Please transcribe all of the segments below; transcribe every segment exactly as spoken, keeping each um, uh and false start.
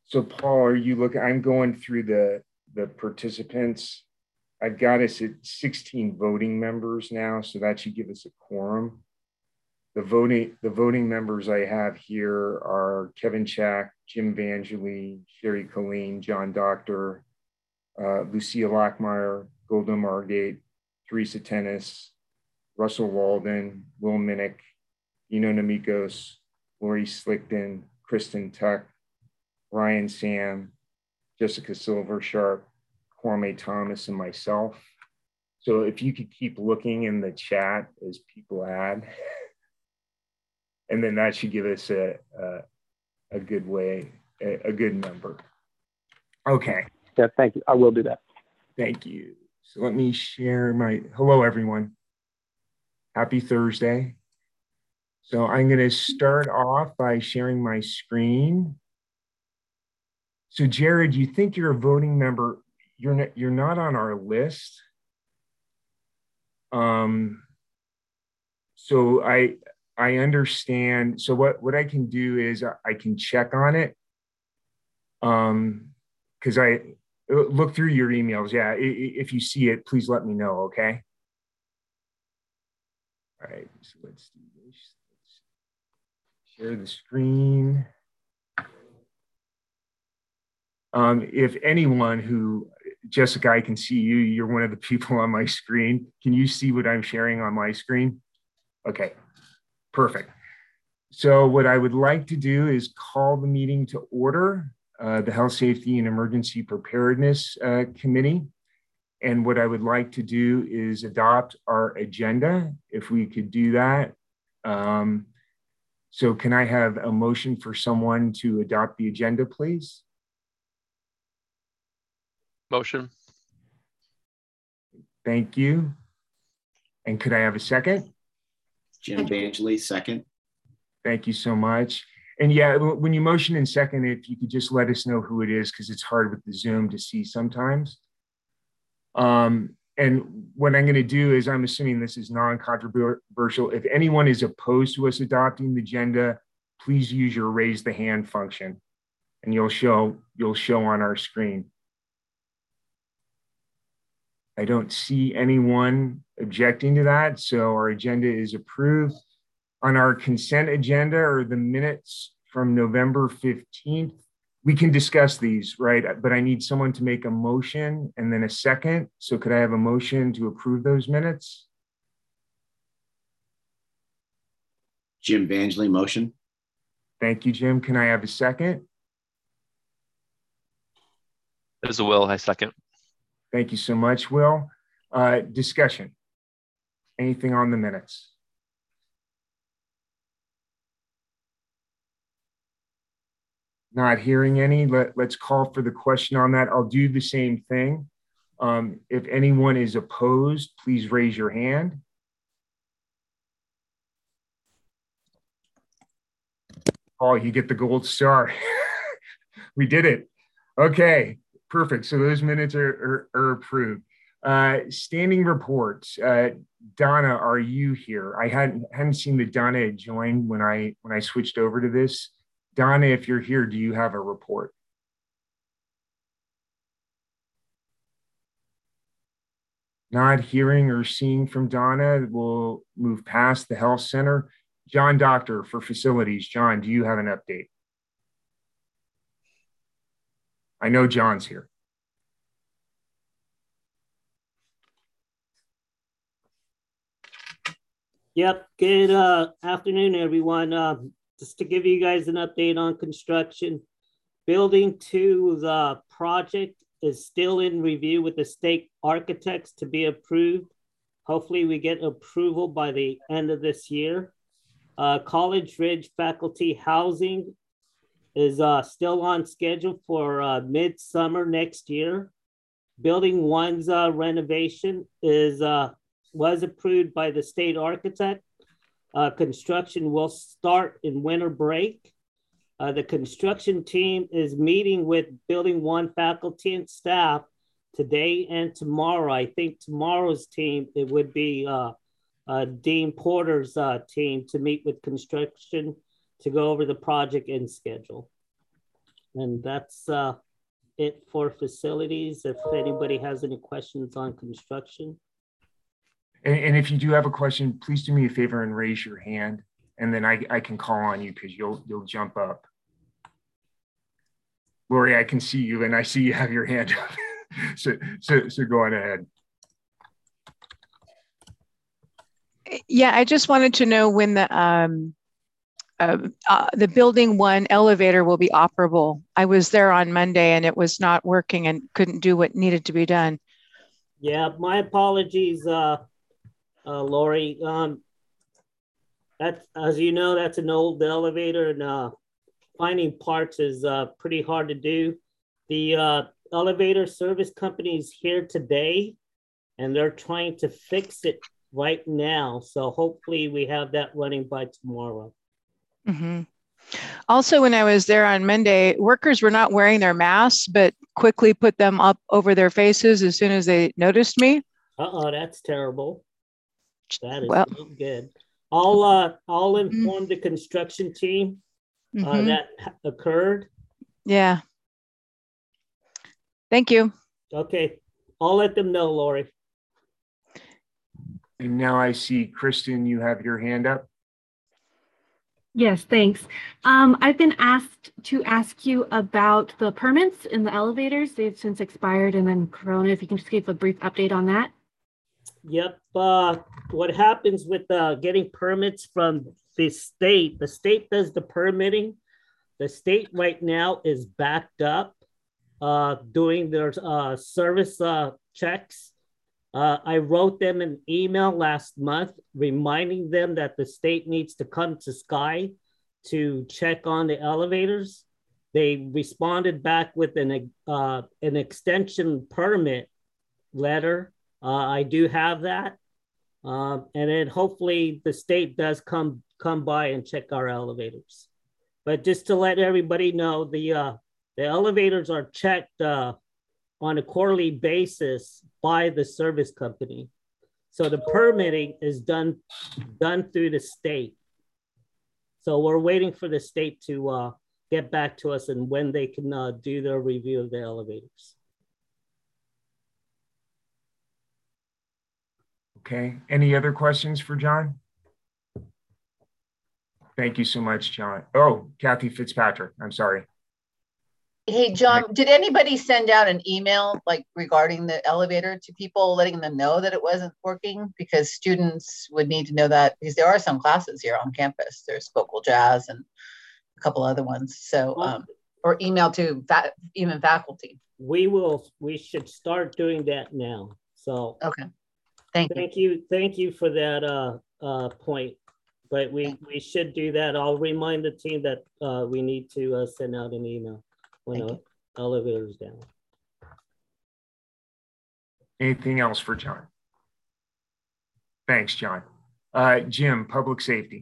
So Paul, are you looking, I'm going through the, the participants. I've got us at sixteen voting members now, so that should give us a quorum. The voting, the voting members I have here are Kevin Chack, Jim Vangeli, Sherry Colleen, John Doctor, uh, Lucia Lockmeyer, Golda Margate, Teresa Tennis, Russell Walden, Will Minnick, Eno Namikos, Lori Slickton, Kristen Tuck, Ryan Sam, Jessica Silver Sharp, Kwame Thomas, and myself. So if you could keep looking in the chat as people add, and then that should give us a, a, a good way, a, a good number. Okay. Yeah, thank you. I will do that. Thank you. So let me share my, hello everyone. Happy Thursday. So I'm gonna start off by sharing my screen. So Jared, you think you're a voting member, you're not, you're not on our list. Um, so I, I understand. So what, what I can do is I can check on it. Um, cause I look through your emails. Yeah. If you see it, please let me know. Okay. All right. So let's do this. Let's share the screen. Um, if anyone who, Jessica, I can see you, you're one of the people on my screen. Can you see what I'm sharing on my screen? Okay, perfect. So what I would like to do is call the meeting to order, uh, the Health, Safety, and Emergency Preparedness uh, Committee. And what I would like to do is adopt our agenda, if we could do that. Um, so can I have a motion for someone to adopt the agenda, please? Motion. Thank you. And could I have a second? Jim Vangeli, second. Thank you so much. And yeah, when you motion in second, if you could just let us know who it is, because it's hard with the Zoom to see sometimes. Um, and what I'm going to do is, I'm assuming this is non-controversial. If anyone is opposed to us adopting the agenda, please use your raise the hand function, and you'll show you'll show on our screen. I don't see anyone objecting to that, so our agenda is approved. On our consent agenda or the minutes from November fifteenth, we can discuss these, right? But I need someone to make a motion and then a second. So could I have a motion to approve those minutes? Jim Vangeli, motion. Thank you, Jim. Can I have a second? There's a Will, I second. Thank you so much, Will. Uh, discussion. Anything on the minutes? Not hearing any. Let, let's call for the question on that. I'll do the same thing. Um, if anyone is opposed, please raise your hand. Oh, you get the gold star. We did it. Okay, perfect. So those minutes are, are, are approved. Uh, standing reports. Uh, Donna, are you here? I hadn't hadn't seen that Donna had joined when I when I switched over to this. Donna, if you're here, do you have a report? Not hearing or seeing from Donna, we'll move past the health center. John Doctor for facilities. John, do you have an update? I know John's here. Yep, good uh, afternoon, everyone. Uh, just to give you guys an update on construction, building two, the project is still in review with the state architects to be approved. Hopefully we get approval by the end of this year. Uh, College Ridge faculty housing is uh, still on schedule for uh, midsummer next year. Building one's uh, renovation is uh, was approved by the state architect. Uh, construction will start in winter break. Uh, the construction team is meeting with Building One faculty and staff today and tomorrow. I think tomorrow's team, it would be uh, uh, Dean Porter's uh, team to meet with construction to go over the project and schedule. And that's uh, it for facilities. If anybody has any questions on construction. And, and if you do have a question, please do me a favor and raise your hand, and then I, I can call on you because you'll you'll jump up. Lori, I can see you, and I see you have your hand up. so so so go on ahead. Yeah, I just wanted to know when the um, uh, uh, the building one elevator will be operable. I was there on Monday and it was not working and couldn't do what needed to be done. Yeah, my apologies, uh, uh, Lori. Um, that's, as you know, that's an old elevator, and uh, finding parts is uh, pretty hard to do. The uh, elevator service company is here today, and they're trying to fix it right now. So hopefully we have that running by tomorrow. Mm-hmm. Also, when I was there on Monday, workers were not wearing their masks, but quickly put them up over their faces as soon as they noticed me. Uh-oh, that's terrible. That is well, not good. I'll, uh, I'll inform mm-hmm. the construction team uh, mm-hmm. that occurred. Yeah. Thank you. Okay. I'll let them know, Lori. And now I see, Kristen, you have your hand up. Yes, thanks. Um, I've been asked to ask you about the permits in the elevators. They've since expired, and then Corona, if you can just give a brief update on that. Yep. Uh, what happens with uh, getting permits from the state, the state does the permitting. The state right now is backed up uh, doing their uh, service uh, checks. Uh, I wrote them an email last month reminding them that the state needs to come to Sky to check on the elevators. They responded back with an, uh, an extension permit letter. Uh, I do have that. Um, and then hopefully the state does come, come by and check our elevators. But just to let everybody know, the, uh, the elevators are checked uh, on a quarterly basis by the service company. So the permitting is done, done through the state. So we're waiting for the state to uh, get back to us and when they can uh, do their review of the elevators. Okay, any other questions for John? Thank you so much, John. Oh, Kathy Fitzpatrick, I'm sorry. Hey, John, did anybody send out an email like regarding the elevator to people, letting them know that it wasn't working? Because students would need to know that, because there are some classes here on campus. There's vocal jazz and a couple other ones. So, um, or email to fa even faculty. We will, we should start doing that now. So, okay. Thank, thank you. you. Thank you for that uh, uh, point. But we, we should do that. I'll remind the team that uh, we need to uh, send out an email when the elevator is down. Anything else for John? Thanks, John. Uh, Jim, public safety.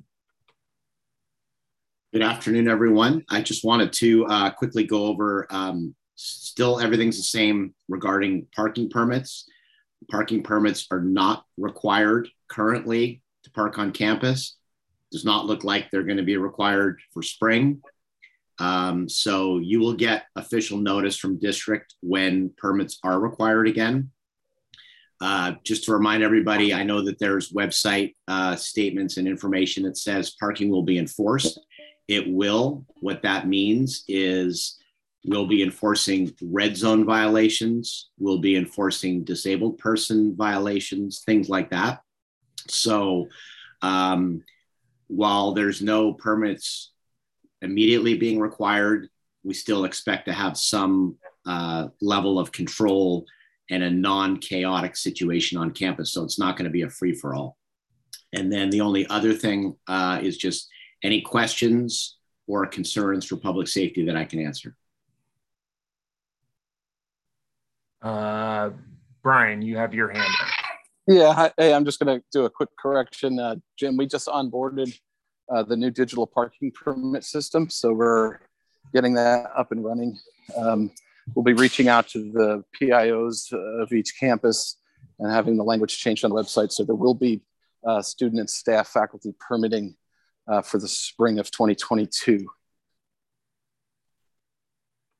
Good afternoon, everyone. I just wanted to uh, quickly go over, um, still everything's the same regarding parking permits. Parking permits are not required currently to park on campus. Does not look like they're going to be required for spring. Um, so you will get official notice from district when permits are required again. Uh, just to remind everybody, I know that there's website uh, statements and information that says parking will be enforced. It will. What that means is we'll be enforcing red zone violations. We'll be enforcing disabled person violations, things like that. So um, while there's no permits immediately being required, we still expect to have some uh, level of control and a non-chaotic situation on campus. So it's not going to be a free-for-all. And then the only other thing uh, is just any questions or concerns for public safety that I can answer. Uh, Brian, you have your hand up. Yeah, hi, hey, I'm just going to do a quick correction. Uh, Jim, we just onboarded Uh, the new digital parking permit system. So we're getting that up and running. Um, we'll be reaching out to the P I Os of each campus and having the language changed on the website. So there will be uh, student and staff faculty permitting uh, for the spring of twenty twenty-two.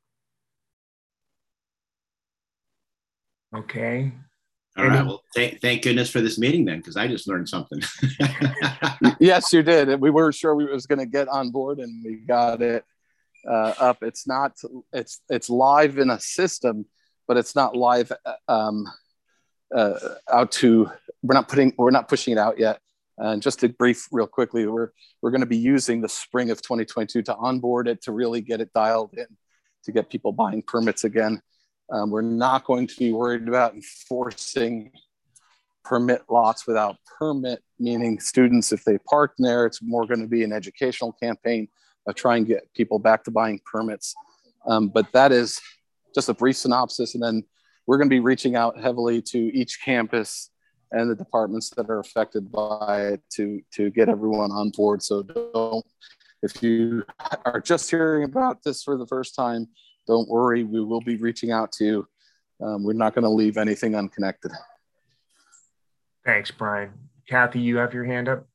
Okay. All Any- right. Well, thank, thank goodness for this meeting then, because I just learned something. Yes, you did. We weren't sure we was going to get on board, and we got it uh, up. It's not. It's it's live in a system, but it's not live um, uh, out to. We're not putting. We're not pushing it out yet. And just to brief real quickly, we're we're going to be using the spring of twenty twenty-two to onboard it, to really get it dialed in, to get people buying permits again. Um, we're not going to be worried about enforcing permit lots without permit, meaning students, if they park there, it's more going to be an educational campaign of trying to get people back to buying permits. Um, but that is just a brief synopsis. And then we're going to be reaching out heavily to each campus and the departments that are affected by it to, to get everyone on board. So don't, if you are just hearing about this for the first time, don't worry, we will be reaching out to you. Um, we're not going to leave anything unconnected. Thanks, Brian. Kathy, you have your hand up?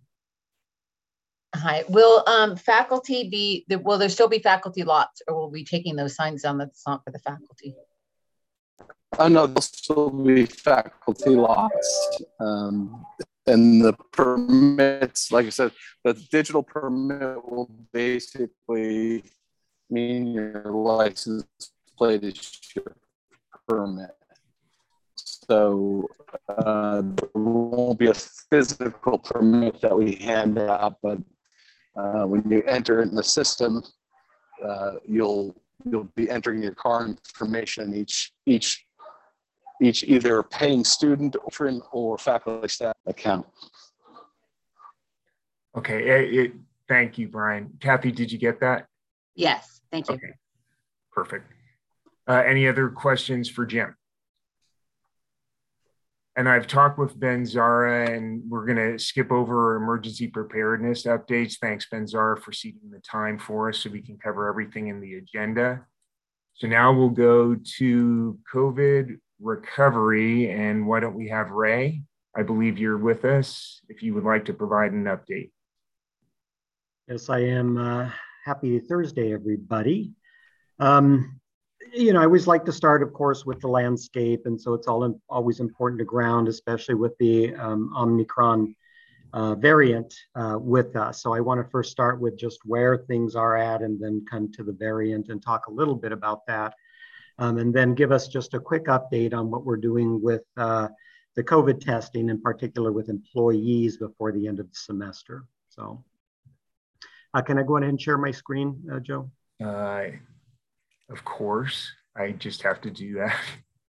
Hi, will um, faculty be, will there still be faculty lots, or will we be taking those signs down that's not for the faculty? Oh no, there'll still be faculty lots. Um, and the permits, like I said, the digital permit will basically mean your license plate is your permit. So uh, there won't be a physical permit that we hand out, but uh, when you enter it in the system, uh, you'll you'll be entering your car information each each each either paying student or faculty staff account. Okay, it, it, thank you, Brian. Kathy, did you get that? Yes, thank you. Okay, perfect. Uh, any other questions for Jim? And I've talked with Ben Zara, and we're going to skip over emergency preparedness updates. Thanks, Ben Zara, for ceding the time for us so we can cover everything in the agenda. So now we'll go to COVID recovery, and why don't we have Ray? I believe you're with us, if you would like to provide an update. Yes, I am. Uh, happy Thursday, everybody. Um, you know, I always like to start, of course, with the landscape. And so it's all in, always important to ground, especially with the um, Omicron uh, variant uh, with us. So I want to first start with just where things are at and then come to the variant and talk a little bit about that. Um, and then give us just a quick update on what we're doing with uh, the COVID testing, in particular with employees before the end of the semester. So uh, can I go ahead and share my screen, uh, Joe? Uh, Of course, I just have to do that.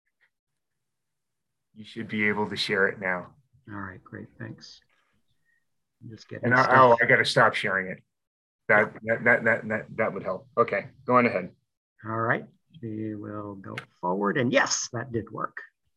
You should be able to share it now. All right, great, thanks. I'm just getting and I, oh, I got to stop sharing it. That, that that that that that would help. Okay, go on ahead. All right, we will go forward, and yes, that did work.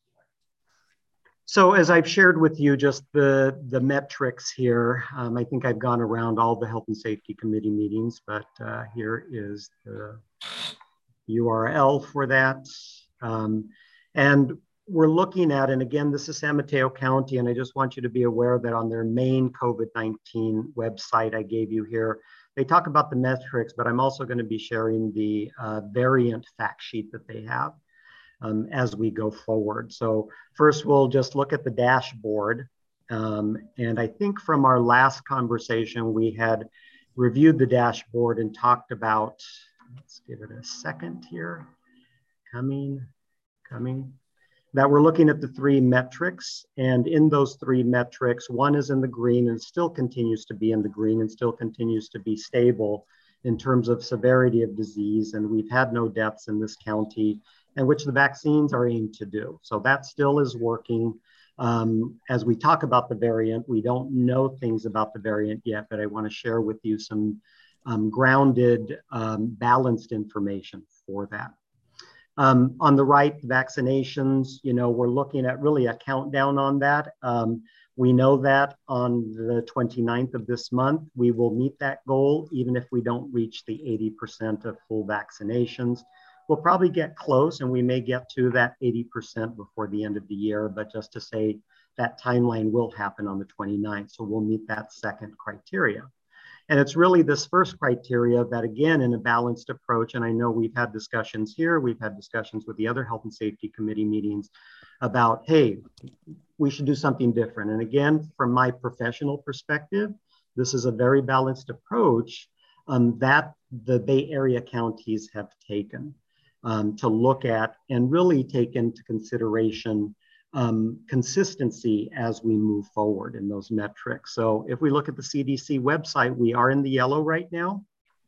So as I've shared with you, just the the metrics here. Um, I think I've gone around all the health and safety committee meetings, but uh, here is the U R L for that. Um, and we're looking at, and again, this is San Mateo County, and I just want you to be aware that on their main COVID nineteen website I gave you here, they talk about the metrics, but I'm also going to be sharing the uh, variant fact sheet that they have um, as we go forward. So first, we'll just look at the dashboard. Um, and I think from our last conversation, we had reviewed the dashboard and talked about, let's give it a second here. Coming, coming. That we're looking at the three metrics, and in those three metrics, one is in the green and still continues to be in the green and still continues to be stable in terms of severity of disease. And we've had no deaths in this county, and which the vaccines are aimed to do. So that still is working. Um, as we talk about the variant, we don't know things about the variant yet, but I want to share with you some Um, grounded, um, balanced information for that. Um, on the right, vaccinations, you know, we're looking at really a countdown on that. Um, we know that on the twenty-ninth of this month, we will meet that goal, even if we don't reach the eighty percent of full vaccinations. We'll probably get close, and we may get to that eighty percent before the end of the year, but just to say that timeline will happen on the twenty-ninth, so we'll meet that second criteria. And it's really this first criteria that, again, in a balanced approach, and I know we've had discussions here, we've had discussions with the other health and safety committee meetings about, hey, we should do something different. And again, from my professional perspective, this is a very balanced approach um, that the Bay Area counties have taken um, to look at and really take into consideration um, consistency as we move forward in those metrics. So if we look at the C D C website, we are in the yellow right now.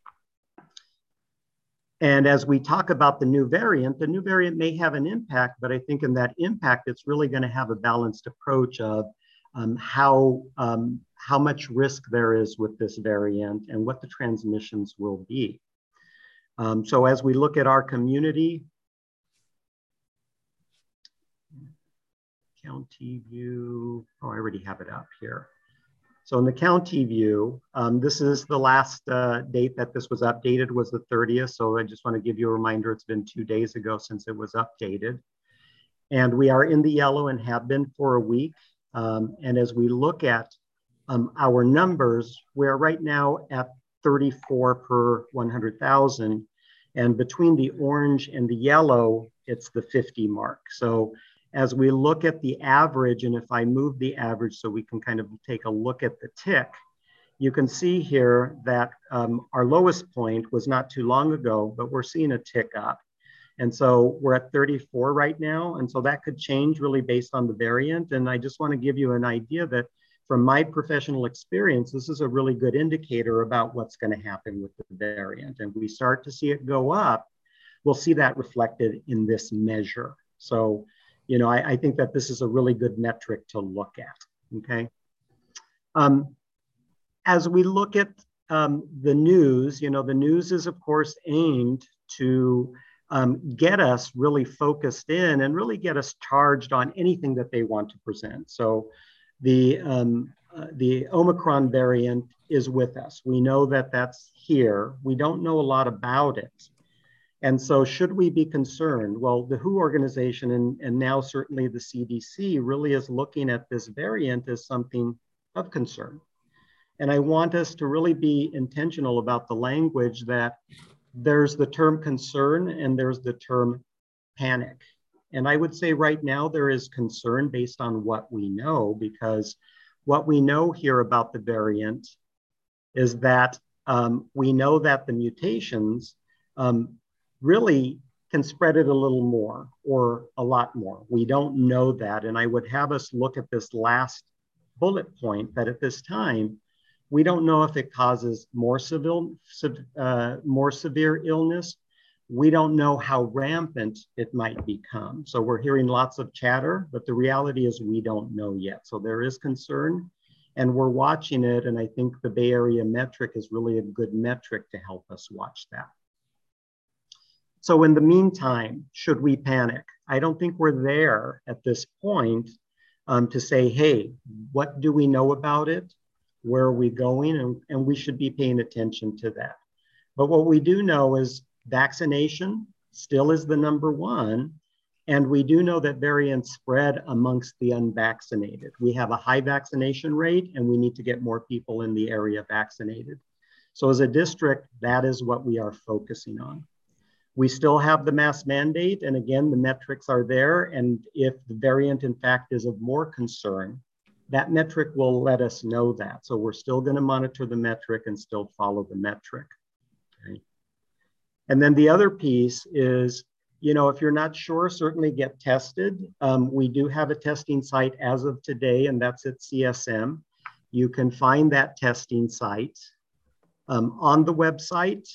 And as we talk about the new variant, the new variant may have an impact, but I think in that impact, it's really going to have a balanced approach of um, how, um, how much risk there is with this variant and what the transmissions will be. Um, so as we look at our community, county view, oh, I already have it up here. So in the county view, um, this is the last uh, date that this was updated was the thirtieth. So I just want to give you a reminder, it's been two days ago since it was updated. And we are in the yellow and have been for a week. Um, and as we look at um, our numbers, we're right now at thirty-four per one hundred thousand. And between the orange and the yellow, it's the fifty mark. So as we look at the average, and if I move the average so we can kind of take a look at the tick, you can see here that um, our lowest point was not too long ago, but we're seeing a tick up. And so we're at thirty-four right now. And so that could change really based on the variant. And I just want to give you an idea that from my professional experience, this is a really good indicator about what's going to happen with the variant. And we start to see it go up, we'll see that reflected in this measure. So, you know, I, I think that this is a really good metric to look at, okay? Um, as we look at um, the news, you know, the news is of course aimed to um, get us really focused in and really get us charged on anything that they want to present. So the, um, uh, the Omicron variant is with us. We know that that's here. We don't know a lot about it. And so should we be concerned? Well, the W H O organization and, and now certainly the C D C really is looking at this variant as something of concern. And I want us to really be intentional about the language that there's the term concern and there's the term panic. And I would say right now there is concern based on what we know, because what we know here about the variant is that um, we know that the mutations um, really can spread it a little more or a lot more. We don't know that. And I would have us look at this last bullet point that at this time, we don't know if it causes more severe, uh, more severe illness. We don't know how rampant it might become. So we're hearing lots of chatter, but the reality is we don't know yet. So there is concern and we're watching it. And I think the Bay Area metric is really a good metric to help us watch that. So in the meantime, should we panic? I don't think we're there at this point um, to say, hey, what do we know about it? Where are we going? And, and we should be paying attention to that. But what we do know is vaccination still is the number one. And we do know that variants spread amongst the unvaccinated. We have a high vaccination rate and we need to get more people in the area vaccinated. So as a district, that is what we are focusing on. We still have the mask mandate. And again, the metrics are there. And if the variant in fact is of more concern, that metric will let us know that. So we're still going to monitor the metric and still follow the metric. Okay. And then the other piece is, you know, if you're not sure, certainly get tested. Um, we do have a testing site as of today, and that's at C S M. You can find that testing site um, on the website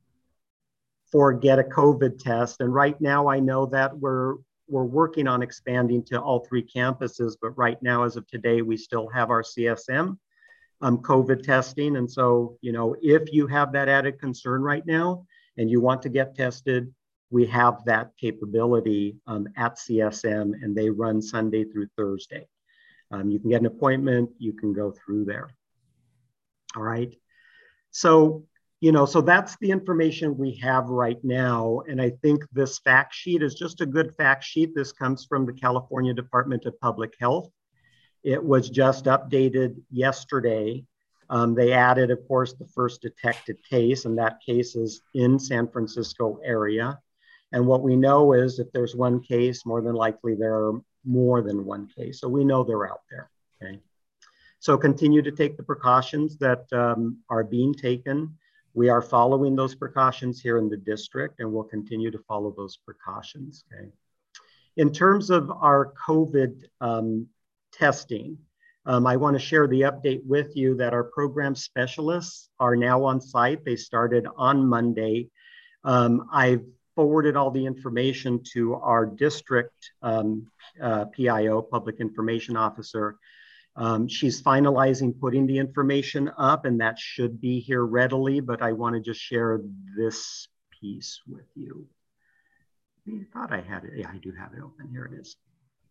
for Get a COVID Test. And right now I know that we're We're working on expanding to all three campuses, but right now, as of today, we still have our C S M um, COVID testing. And so, you know, if you have that added concern right now and you want to get tested, we have that capability um, at C S M and they run Sunday through Thursday. Um, you can get an appointment, you can go through there. All right. So, you know, so that's the information we have right now. And I think this fact sheet is just a good fact sheet. This comes from the California Department of Public Health. It was just updated yesterday. Um, they added, of course, the first detected case, and that case is in San Francisco area. And what we know is if there's one case, more than likely there are more than one case. So we know they're out there, okay? So continue to take the precautions that um, are being taken. We are following those precautions here in the district, and we'll continue to follow those precautions, okay? In terms of our COVID um, testing, um, I wanna share the update with you that our program specialists are now on site. They started on Monday. Um, I've forwarded all the information to our district um, uh, P I O, Public Information Officer. Um, she's finalizing putting the information up, and that should be here readily, but I want to just share this piece with you. I thought I had it. Yeah, I do have it open. Here it is.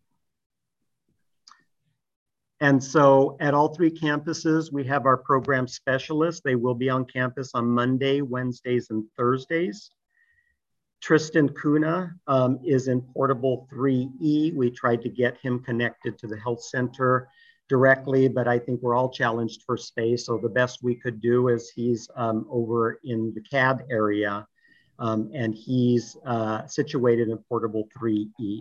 And so at all three campuses, we have our program specialists. They will be on campus on Monday, Wednesdays, and Thursdays. Tristan Kuna um, is in Portable three E. We tried to get him connected to the health center directly, but I think we're all challenged for space. So the best we could do is he's um, over in the C A D area, um, and he's uh, situated in Portable three E.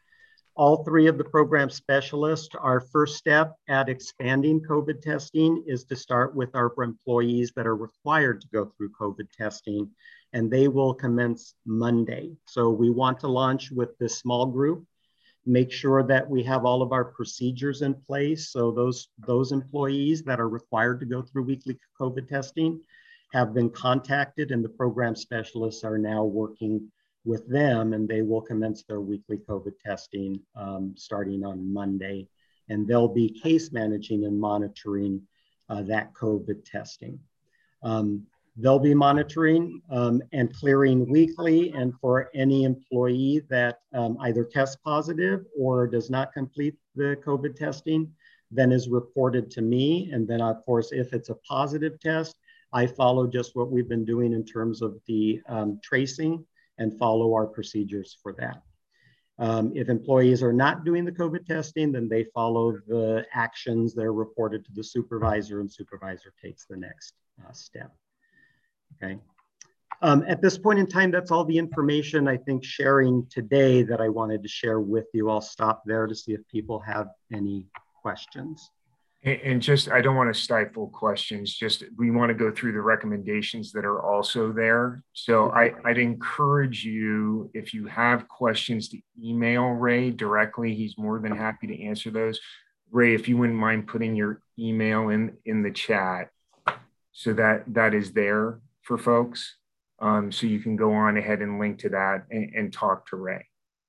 All three of the program specialists, our first step at expanding COVID testing is to start with our employees that are required to go through COVID testing, and they will commence Monday. So we want to launch with this small group, make sure that we have all of our procedures in place. So those, those employees that are required to go through weekly COVID testing have been contacted, and the program specialists are now working with them, and they will commence their weekly COVID testing um, starting on Monday. And they'll be case managing and monitoring uh, that COVID testing. Um, they'll be monitoring um, and clearing weekly, and for any employee that um, either tests positive or does not complete the COVID testing, then is reported to me. And then of course, if it's a positive test, I follow just what we've been doing in terms of the um, tracing and follow our procedures for that. Um, if employees are not doing the COVID testing, then they follow the actions that are reported to the supervisor, and supervisor takes the next uh, step, okay? Um, at this point in time, that's all the information I think sharing today that I wanted to share with you. I'll stop there to see if people have any questions. And just, I don't want to stifle questions, just we want to go through the recommendations that are also there. So I, I'd encourage you, if you have questions, to email Ray directly. He's more than happy to answer those. Ray, if you wouldn't mind putting your email in, in the chat so that that is there for folks. Um, so you can go on ahead and link to that and, and talk to Ray.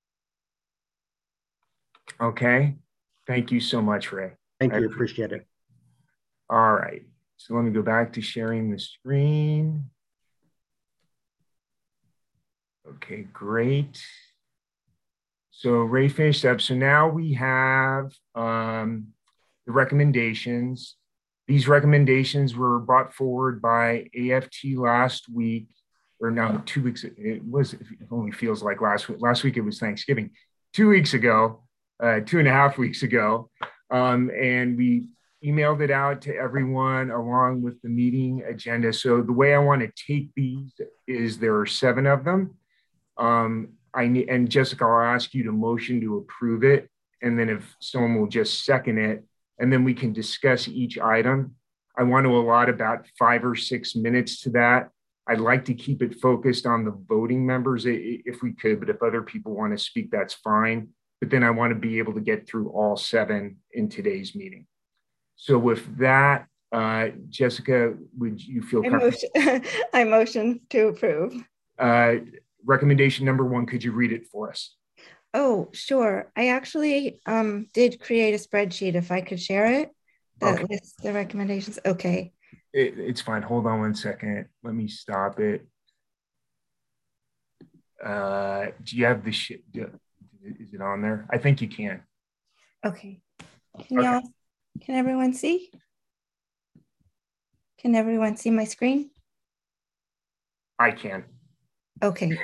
Okay, thank you so much, Ray. Thank you, appreciate it. All right, so let me go back to sharing the screen. Okay, great. So Ray finished up. So now we have um, the recommendations. These recommendations were brought forward by A F T last week, or now two weeks, it was, it only feels like last week. Last week it was Thanksgiving. Two weeks ago, uh, two and a half weeks ago, Um, and we emailed it out to everyone along with the meeting agenda. So the way I want to take these is there are seven of them. Um, I need, and Jessica, I'll ask you to motion to approve it. And then if someone will just second it, and then we can discuss each item. I want to allot about five or six minutes to that. I'd like to keep it focused on the voting members if we could, but if other people want to speak, that's fine. But then I want to be able to get through all seven in today's meeting. So with that, uh, Jessica, would you feel I comfortable? motion, I motion to approve. Uh, recommendation number one, could you read it for us? Oh, sure. I actually um, did create a spreadsheet if I could share it that Okay. lists the recommendations. Okay. It, it's fine. Hold on one second. Let me stop it. Uh, do you have the shit? Is it on there? I think you can. Okay. Can Okay. y'all, can everyone see? Can everyone see my screen? I can. Okay.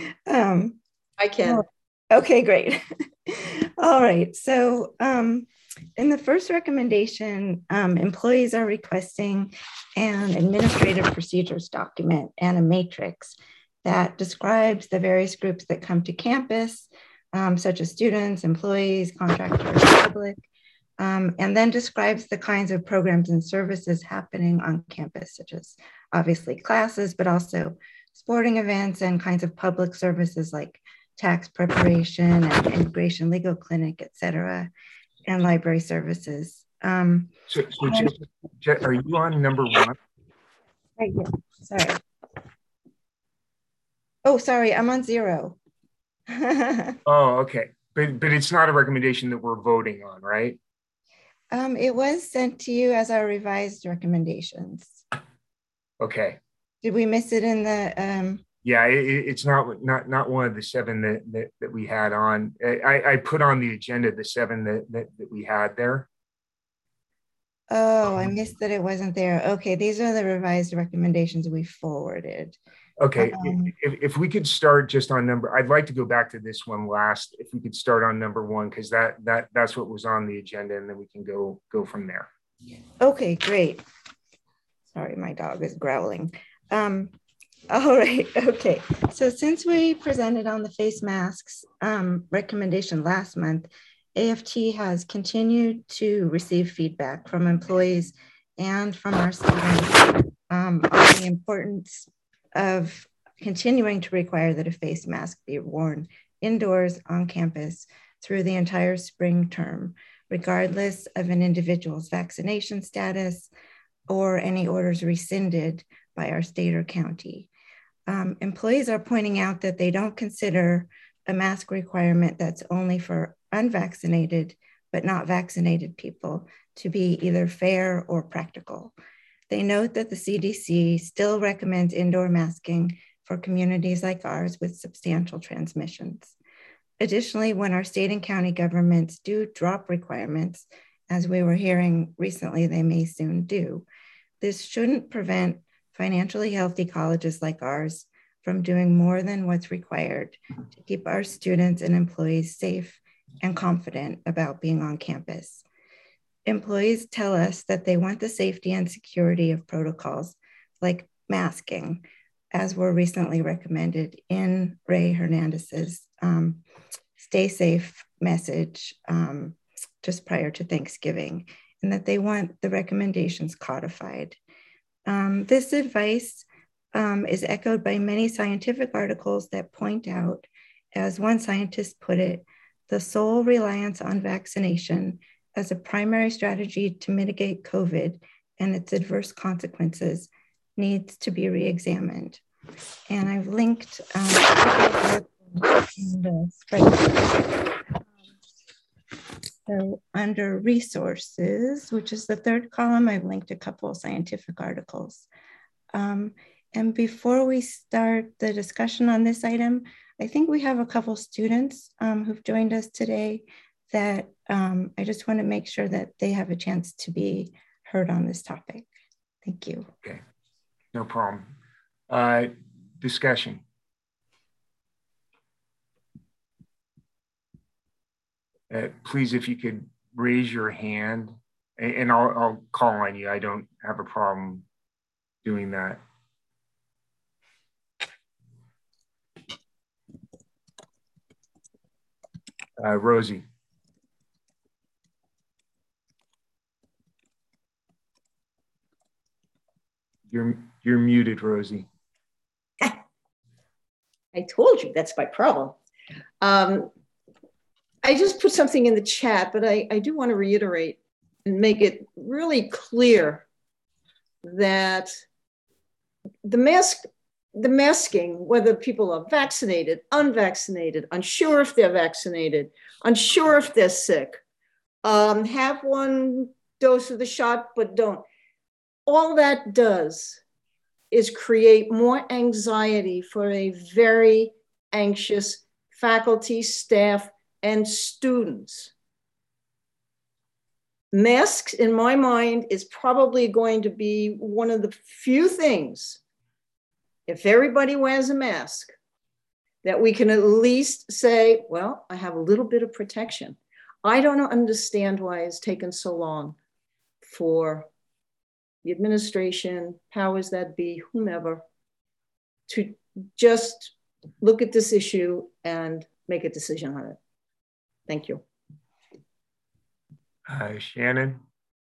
um, I can. Okay, great. All right. So um, in the first recommendation, um, employees are requesting an administrative procedures document and a matrix that describes the various groups that come to campus, um, such as students, employees, contractors, public, um, and then describes the kinds of programs and services happening on campus, such as obviously classes, but also sporting events and kinds of public services like tax preparation and immigration legal clinic, et cetera, and library services. Um, so, so and, Jen, are you on number one? Right here, sorry. Oh, sorry, I'm on zero. Oh, okay. But, but it's not a recommendation that we're voting on, right? Um, it was sent to you as our revised recommendations. Okay. Did we miss it in the? Um... Yeah, it, it's not not not one of the seven that that, that we had on. I, I put on the agenda the seven that, that that we had there. Oh, I missed that it wasn't there. Okay, these are the revised recommendations we forwarded. Okay, um, if, if we could start just on number, I'd like to go back to this one last. If we could start on number one, because that that that's what was on the agenda, and then we can go go from there. Okay, great. Sorry, my dog is growling. Um, all right, okay. So since we presented on the face masks um, recommendation last month, A F T has continued to receive feedback from employees and from our students um, on the importance of continuing to require that a face mask be worn indoors on campus through the entire spring term, regardless of an individual's vaccination status or any orders rescinded by our state or county. Um, employees are pointing out that they don't consider a mask requirement that's only for unvaccinated but not vaccinated people to be either fair or practical. They note that the C D C still recommends indoor masking for communities like ours with substantial transmissions. Additionally, when our state and county governments do drop requirements, as we were hearing recently they may soon do, this shouldn't prevent financially healthy colleges like ours from doing more than what's required to keep our students and employees safe and confident about being on campus. Employees tell us that they want the safety and security of protocols like masking, as were recently recommended in Ray Hernandez's um, stay safe message um, just prior to Thanksgiving, and that they want the recommendations codified. Um, this advice um, is echoed by many scientific articles that point out, as one scientist put it, the sole reliance on vaccination as a primary strategy to mitigate COVID and its adverse consequences needs to be re-examined. And I've linked um, in the spreadsheet. So under resources, which is the third column, I've linked a couple of scientific articles. Um, and before we start the discussion on this item, I think we have a couple students um, who've joined us today that um, I just want to make sure that they have a chance to be heard on this topic. Thank you. Okay, no problem. Uh, discussion. Uh, please, if you could raise your hand, and, and I'll, I'll call on you. I don't have a problem doing that. Uh, Rosie. You're, you're muted, Rosie. I told you that's my problem. Um, I just put something in the chat, but I, I do want to reiterate and make it really clear that the mask, the masking, whether people are vaccinated, unvaccinated, unsure if they're vaccinated, unsure if they're sick, um, have one dose of the shot but don't, all that does is create more anxiety for a very anxious faculty, staff, and students. Masks, in my mind, is probably going to be one of the few things, if everybody wears a mask, that we can at least say, well, I have a little bit of protection. I don't understand why it's taken so long for the administration, powers that be, whomever, to just look at this issue and make a decision on it. Thank you. Uh, Shannon?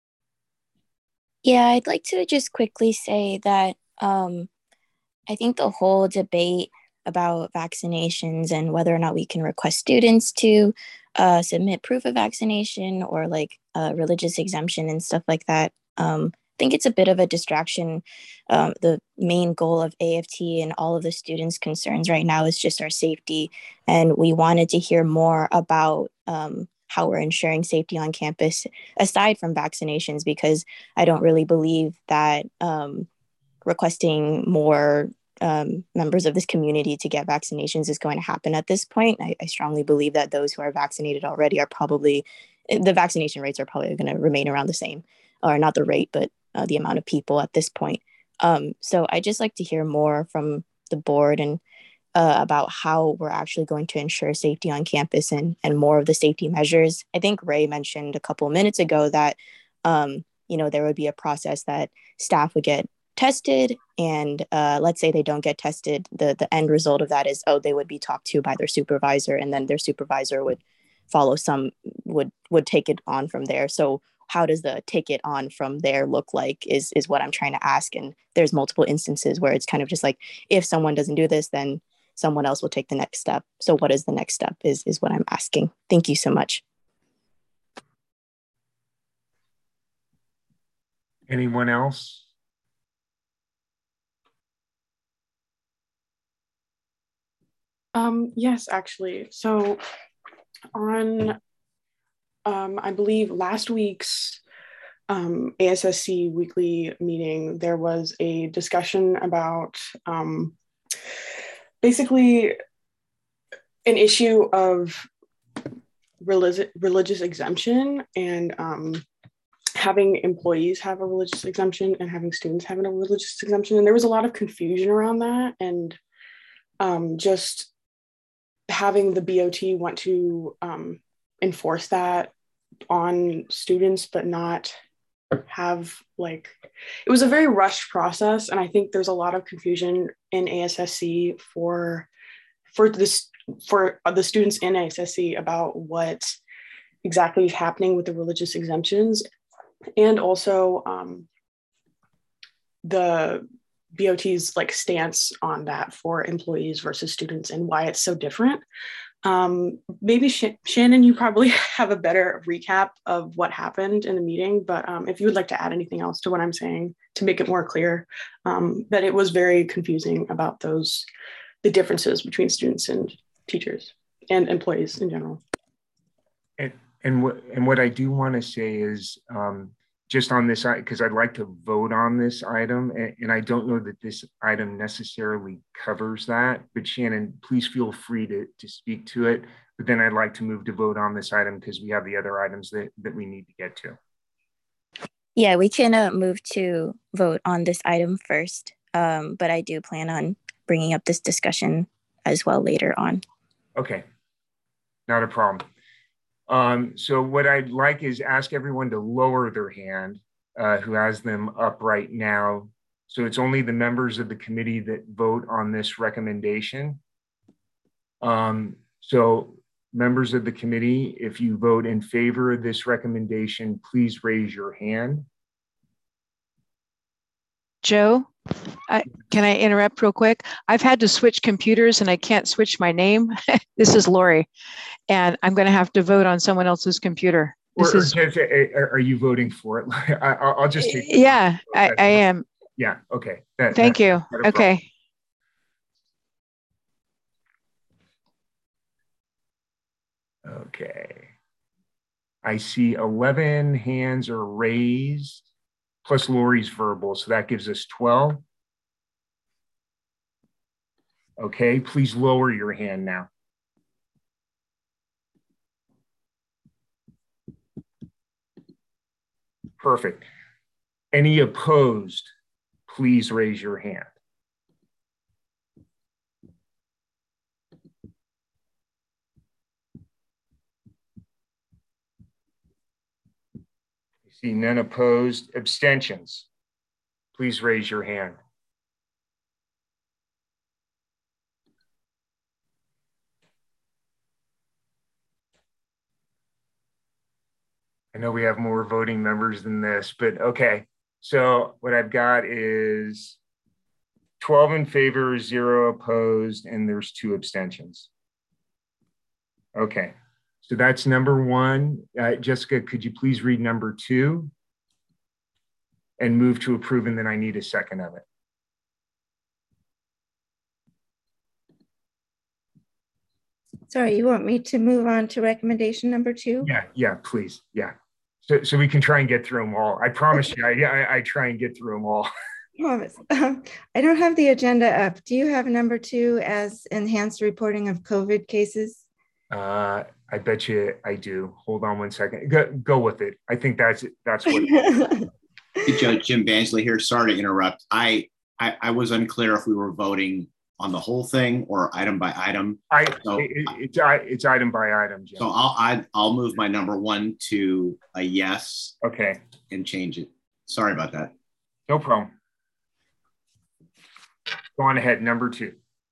Yeah, I'd like to just quickly say that um, I think the whole debate about vaccinations and whether or not we can request students to uh, submit proof of vaccination or like uh, religious exemption and stuff like that, um, I think it's a bit of a distraction. Um, the main goal of A F T and all of the students' concerns right now is just our safety. And we wanted to hear more about um, how we're ensuring safety on campus, aside from vaccinations, because I don't really believe that um, requesting more um, members of this community to get vaccinations is going to happen at this point. I, I strongly believe that those who are vaccinated already are probably, the vaccination rates are probably going to remain around the same, or not the rate, but uh, the amount of people at this point. Um, so I just like to hear more from the board and uh, about how we're actually going to ensure safety on campus and, and more of the safety measures. I think Ray mentioned a couple of minutes ago that, um, you know, there would be a process that staff would get tested, and uh, let's say they don't get tested, the, the end result of that is, oh, they would be talked to by their supervisor, and then their supervisor would follow some, would would take it on from there. So how does the take it on from there look like is is what I'm trying to ask. And there's multiple instances where it's kind of just like, if someone doesn't do this, then someone else will take the next step. So what is the next step is, is what I'm asking. Thank you so much. Anyone else? Um, yes, actually. So on, um, I believe last week's um, A S S C weekly meeting, there was a discussion about um, basically an issue of religious religious exemption and um, having employees have a religious exemption and having students having a religious exemption. And there was a lot of confusion around that, and um, just having the B O T want to um, enforce that on students, but not have like, it was a very rushed process. And I think there's a lot of confusion in A S S C for, for this, for the students in A S S C about what exactly is happening with the religious exemptions. And also um, the B O T's like stance on that for employees versus students and why it's so different. Um, maybe Sh- Shannon, you probably have a better recap of what happened in the meeting, but um, if you would like to add anything else to what I'm saying to make it more clear, um, that it was very confusing about those, the differences between students and teachers and employees in general. And, and, what, and what I do want to say is, um, just on this, because I'd like to vote on this item, and, and I don't know that this item necessarily covers that, but Shannon, please feel free to, to speak to it. But then I'd like to move to vote on this item because we have the other items that, that we need to get to. Yeah, we can uh, move to vote on this item first, um, but I do plan on bringing up this discussion as well later on. Okay, not a problem. Um, so what I'd like is ask everyone to lower their hand uh, who has them up right now. So it's only the members of the committee that vote on this recommendation. Um, so members of the committee, if you vote in favor of this recommendation, please raise your hand. Joe, I, can I interrupt real quick? I've had to switch computers and I can't switch my name. This is Lori, and I'm going to have to vote on someone else's computer. This or, is. Or, are you voting for it? I, I'll just take. Yeah, I, I am. Yeah. Okay. That, Thank you. Okay. Okay. I see eleven hands are raised, plus Lori's verbal, so that gives us twelve. Okay, please lower your hand now. Perfect. Any opposed, please raise your hand. See none opposed. Abstentions? Please raise your hand. I know we have more voting members than this, but okay. So what I've got is twelve in favor, zero opposed, and there's two abstentions. Okay, so that's number one. Uh, Jessica, could you please read number two and move to approve, and then I need a second of it. Sorry, you want me to move on to recommendation number two? Yeah, yeah, please, yeah. So, so we can try and get through them all. I promise you, I, I, I try and get through them all. Promise. Um, I don't have the agenda up. Do you have number two as enhanced reporting of COVID cases? Uh, I bet you I do. Hold on one second. Go, go with it. I think that's that's what. It Hey, Judge Jim Bansley here. Sorry to interrupt. I, I I was unclear if we were voting on the whole thing or item by item. I so, it, it's it's item by item, Jim. So I'll I, I'll move my number one to a yes. Okay. And change it. Sorry about that. No problem. Go on ahead. Number two.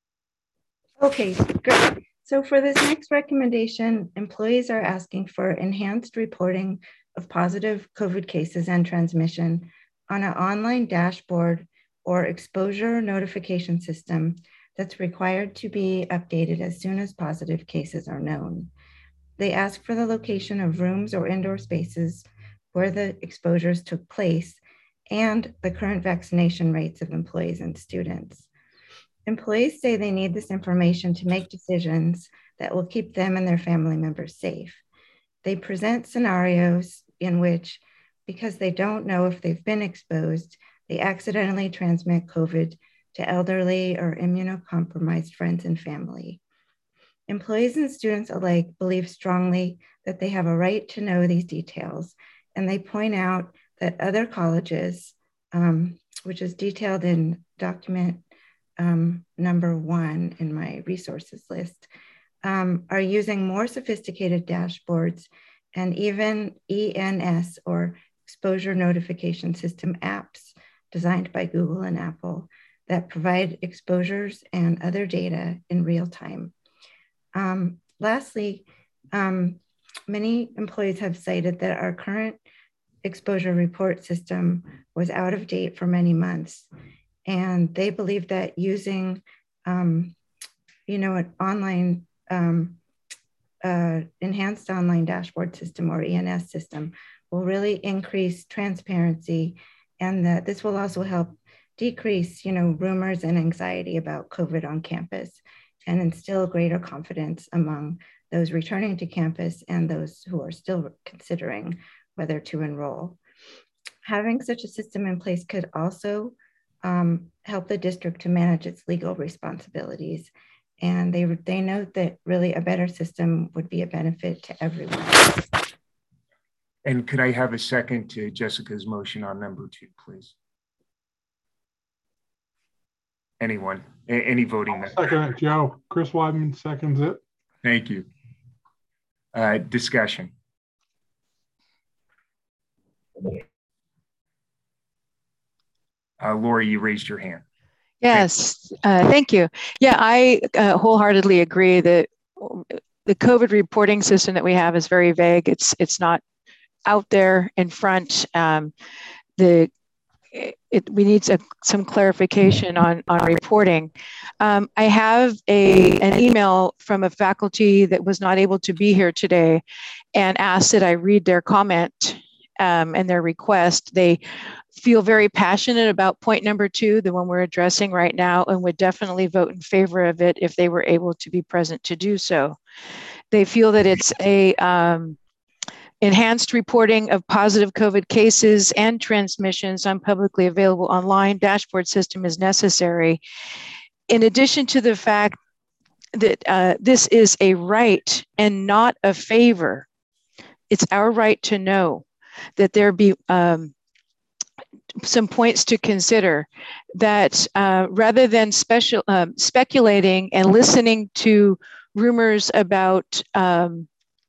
Okay, great. So for this next recommendation, employees are asking for enhanced reporting of positive COVID cases and transmission on an online dashboard or exposure notification system that's required to be updated as soon as positive cases are known. They ask for the location of rooms or indoor spaces where the exposures took place and the current vaccination rates of employees and students. Employees say they need this information to make decisions that will keep them and their family members safe. They present scenarios in which, because they don't know if they've been exposed, they accidentally transmit COVID to elderly or immunocompromised friends and family. Employees and students alike believe strongly that they have a right to know these details, and they point out that other colleges, um, which is detailed in document um, number one in my resources list, um, are using more sophisticated dashboards and even E N S or exposure notification system apps designed by Google and Apple that provide exposures and other data in real time. Um, lastly, um, many employees have cited that our current exposure report system was out of date for many months. And they believe that using, um, you know, an online, um, uh, enhanced online dashboard system or E N S system will really increase transparency, and that this will also help decrease, you know, rumors and anxiety about COVID on campus and instill greater confidence among those returning to campus and those who are still considering whether to enroll. Having such a system in place could also um, help the district to manage its legal responsibilities. And they, they note that really a better system would be a benefit to everyone. And could I have a second to Jessica's motion on number two, please? Anyone, A any voting member? Second it, Joe. Chris Weidman seconds it. Thank you. Uh, discussion. Uh, Lori, you raised your hand. Yes, uh, thank you. Yeah, I uh, wholeheartedly agree that the COVID reporting system that we have is very vague. It's it's not out there in front. Um, the it, we need a, some clarification on, on reporting. Um, I have a, an email from a faculty that was not able to be here today and asked that I read their comment um, and their request. They feel very passionate about point number two, the one we're addressing right now, and would definitely vote in favor of it if they were able to be present to do so. They feel that it's a um, enhanced reporting of positive COVID cases and transmissions on publicly available online dashboard system is necessary. In addition to the fact that uh, this is a right and not a favor, it's our right to know that there be um, some points to consider, that uh, rather than special um, speculating and listening to rumors about um,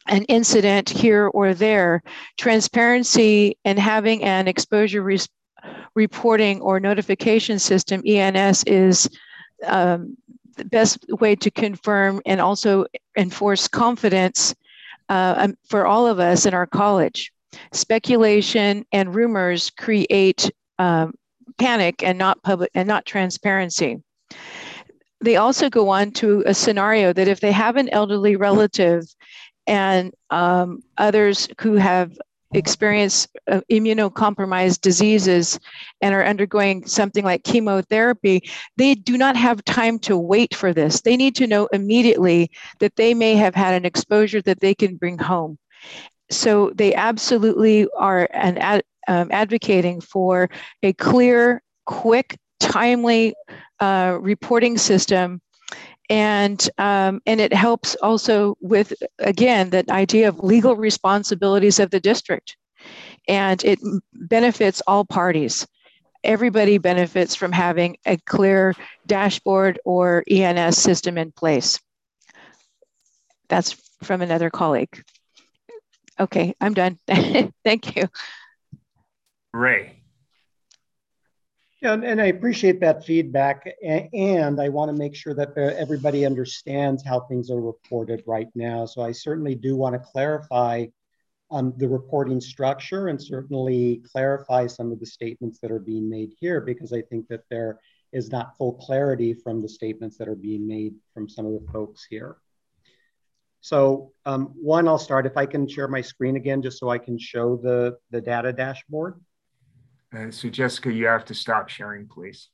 an incident here or there, transparency and having an exposure re reporting or notification system, E N S, is um, the best way to confirm and also enforce confidence uh, for all of us in our college. Speculation and rumors create um, panic and not public and not transparency. They also go on to a scenario that if they have an elderly relative and um, others who have experienced uh, immunocompromised diseases and are undergoing something like chemotherapy, they do not have time to wait for this. They need to know immediately that they may have had an exposure that they can bring home. So they absolutely are an ad, um, advocating for a clear, quick, timely uh, reporting system. And, um, and it helps also with, again, that idea of legal responsibilities of the district. And it benefits all parties. Everybody benefits from having a clear dashboard or E N S system in place. That's from another colleague. Okay, I'm done. Thank you. Ray. Yeah, and, and I appreciate that feedback. And, and I want to make sure that everybody understands how things are reported right now. So I certainly do want to clarify um, the reporting structure and certainly clarify some of the statements that are being made here, because I think that there is not full clarity from the statements that are being made from some of the folks here. So um, one, I'll start, if I can share my screen again, just so I can show the, the data dashboard. Uh, so Jessica, you have to stop sharing, please.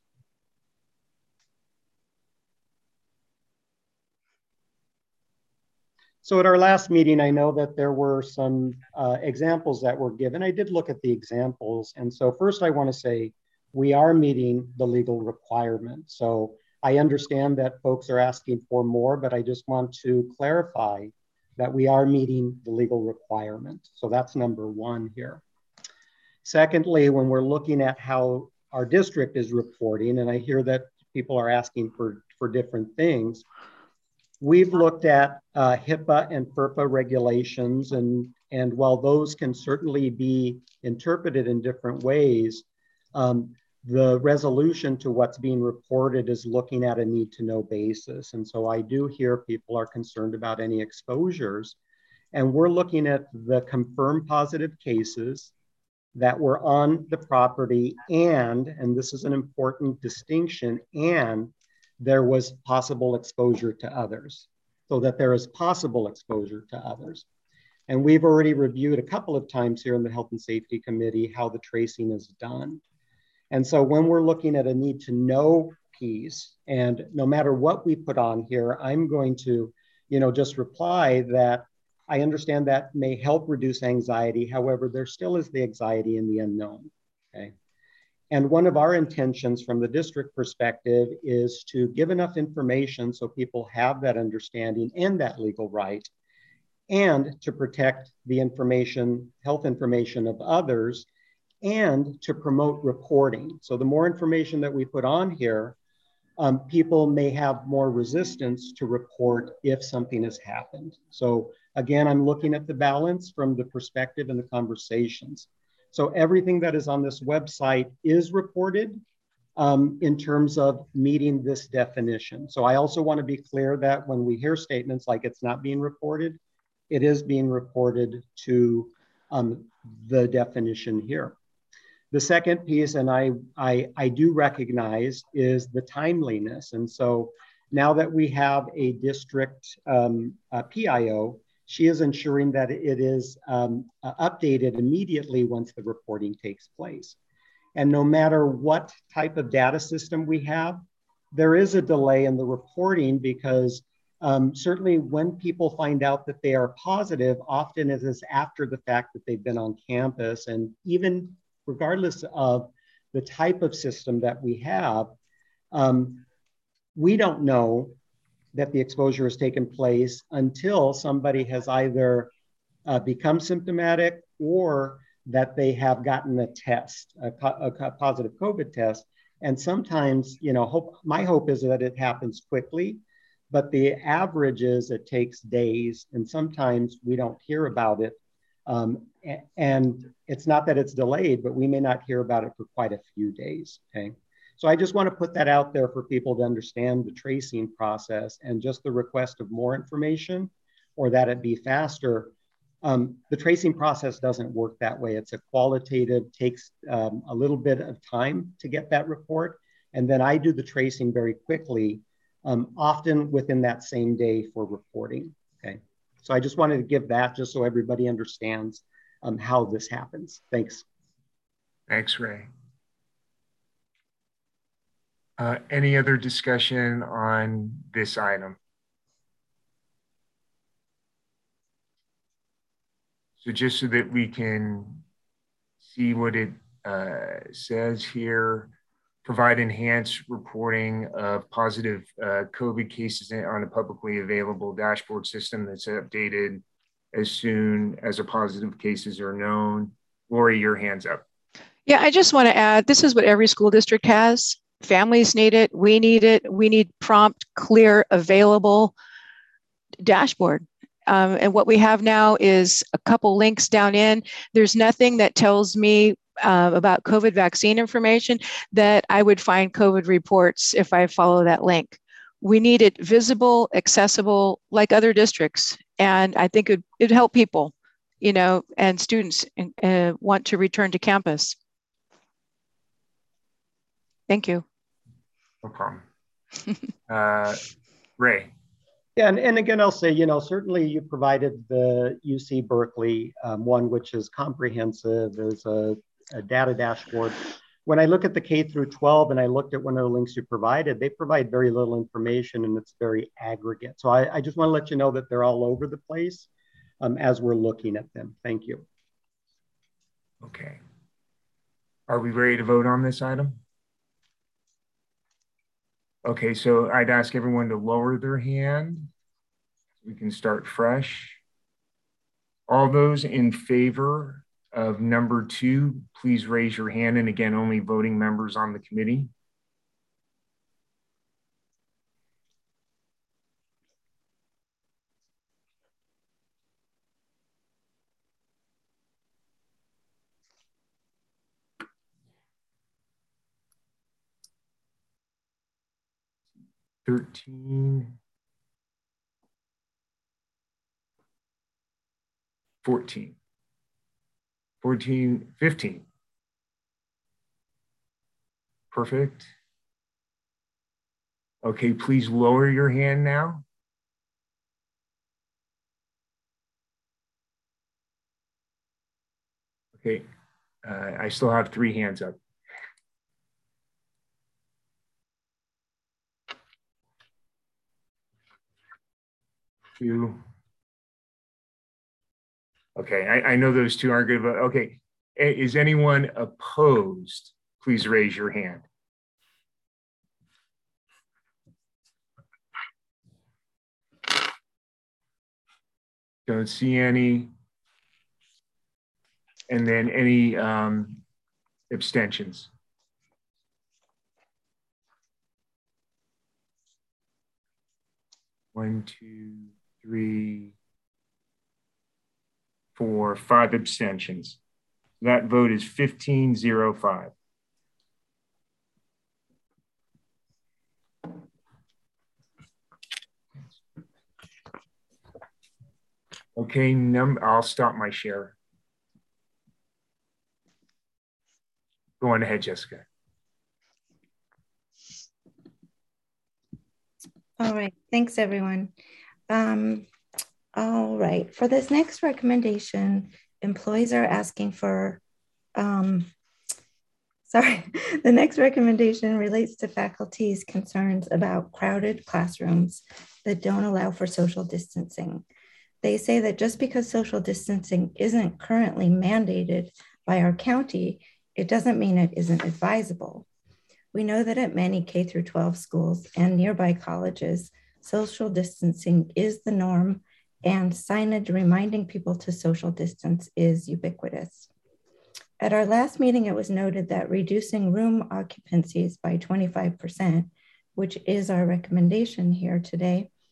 So at our last meeting, I know that there were some uh, examples that were given. I did look at the examples. And so first I want to say, we are meeting the legal requirement. So I understand that folks are asking for more, but I just want to clarify that we are meeting the legal requirement. So that's number one here. Secondly, when we're looking at how our district is reporting, and I hear that people are asking for, for different things, we've looked at uh, HIPAA and FERPA regulations, and, and while those can certainly be interpreted in different ways, um, the resolution to what's being reported is looking at a need to know basis. And so I do hear people are concerned about any exposures, and we're looking at the confirmed positive cases that were on the property, and, and this is an important distinction, and there was possible exposure to others, so that there is possible exposure to others. And we've already reviewed a couple of times here in the Health and Safety Committee how the tracing is done. And so when we're looking at a need to know piece, and no matter what we put on here, I'm going to, you know, just reply that I understand that may help reduce anxiety. However, there still is the anxiety in the unknown, okay? And one of our intentions from the district perspective is to give enough information so people have that understanding and that legal right, and to protect the information, health information of others, and to promote reporting. So the more information that we put on here, um, people may have more resistance to report if something has happened. So again, I'm looking at the balance from the perspective and the conversations. So everything that is on this website is reported um, in terms of meeting this definition. So I also want to be clear that when we hear statements like it's not being reported, it is being reported to um, the definition here. The second piece, and I, I, I do recognize, is the timeliness. And so now that we have a district um, a P I O, she is ensuring that it is um, uh, updated immediately once the reporting takes place. And no matter what type of data system we have, there is a delay in the reporting, because um, certainly when people find out that they are positive, often it is after the fact that they've been on campus. And even regardless of the type of system that we have, um, we don't know that the exposure has taken place until somebody has either uh, become symptomatic or that they have gotten a test, a, a, a positive COVID test. And sometimes, you know, hope, my hope is that it happens quickly, but the average is it takes days, and sometimes we don't hear about it. Um, and it's not that it's delayed, but we may not hear about it for quite a few days, okay? So I just want to put that out there for people to understand the tracing process, and just the request of more information or that it be faster. Um, the tracing process doesn't work that way. It's a qualitative, takes um, a little bit of time to get that report. And then I do the tracing very quickly, um, often within that same day for reporting, okay? So I just wanted to give that just so everybody understands um, how this happens. Thanks. Thanks, Ray. Uh, any other discussion on this item? So just so that we can see what it uh, says here, provide enhanced reporting of positive uh, COVID cases on a publicly available dashboard system that's updated as soon as the positive cases are known. Lori, your hand's up. Yeah, I just want to add, this is what every school district has. Families need it, we need it. We need prompt, clear, available dashboard. Um, and what we have now is a couple links down in. There's nothing that tells me uh, about COVID vaccine information that I would find COVID reports if I follow that link. We need it visible, accessible, like other districts. And I think it, it'd help people, you know, and students uh, want to return to campus. Thank you. No problem. uh, Ray. Yeah, and, and again, I'll say, you know, certainly you provided the U C Berkeley um, one, which is comprehensive. There's a, a data dashboard. When I look at the K through twelve and I looked at one of the links you provided, they provide very little information and it's very aggregate. So I, I just want to let you know that they're all over the place um, as we're looking at them. Thank you. Okay. Are we ready to vote on this item? Okay, so I'd ask everyone to lower their hand. We can start fresh. All those in favor of number two, please raise your hand. And again, only voting members on the committee. thirteen, fourteen, fourteen, fifteen. Perfect. Okay, please lower your hand now. Okay, uh, I still have three hands up. Two. Okay, I, I know those two aren't good, but okay. Is anyone opposed? Please raise your hand. Don't see any. And then any um, abstentions? One, two, three, four, five abstentions. That vote is fifteen zero five. Okay, num I'll stop my share. Go on ahead, Jessica. All right, thanks everyone. Um, all right, for this next recommendation, employees are asking for, um, sorry, the next recommendation relates to faculty's concerns about crowded classrooms that don't allow for social distancing. They say that just because social distancing isn't currently mandated by our county, it doesn't mean it isn't advisable. We know that at many K through twelve schools and nearby colleges, social distancing is the norm, and signage reminding people to social distance is ubiquitous. At our last meeting, it was noted that reducing room occupancies by twenty-five percent, which is our recommendation here today,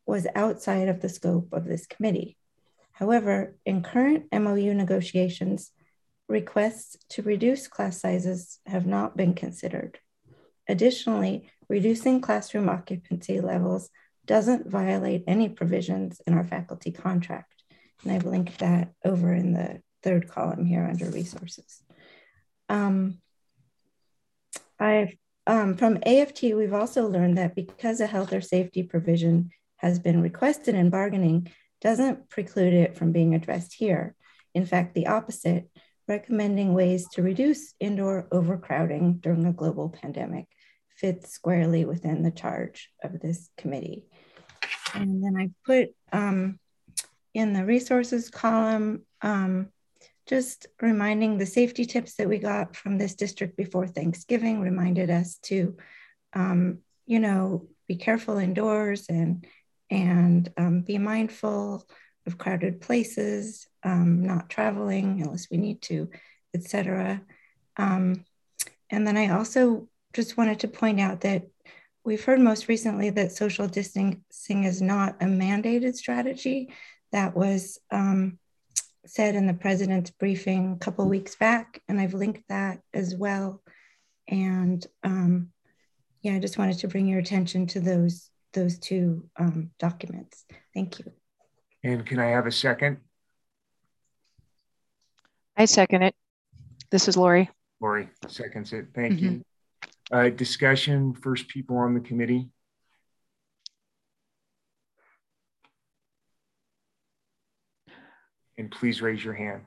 was outside of the scope of this committee. However, in current M O U negotiations, requests to reduce class sizes have not been considered. Additionally, reducing classroom occupancy levels doesn't violate any provisions in our faculty contract. And I've linked that over in the third column here under resources. Um, I've, um, from A F T, we've also learned that because a health or safety provision has been requested in bargaining, doesn't preclude it from being addressed here. In fact, the opposite, recommending ways to reduce indoor overcrowding during a global pandemic fits squarely within the charge of this committee. And then I put um, in the resources column, um, just reminding the safety tips that we got from this district before Thanksgiving reminded us to, um, you know, be careful indoors and, and um, be mindful of crowded places, um, not traveling unless we need to, et cetera. Um, and then I also just wanted to point out that we've heard most recently that social distancing is not a mandated strategy. That was um, said in the president's briefing a couple of weeks back, and I've linked that as well. And um, yeah, I just wanted to bring your attention to those, those two um, documents. Thank you. And can I have a second? I second it. This is Lori. Lori seconds it. Thank Mm-hmm. you. Uh, discussion, first people on the committee. And please raise your hand.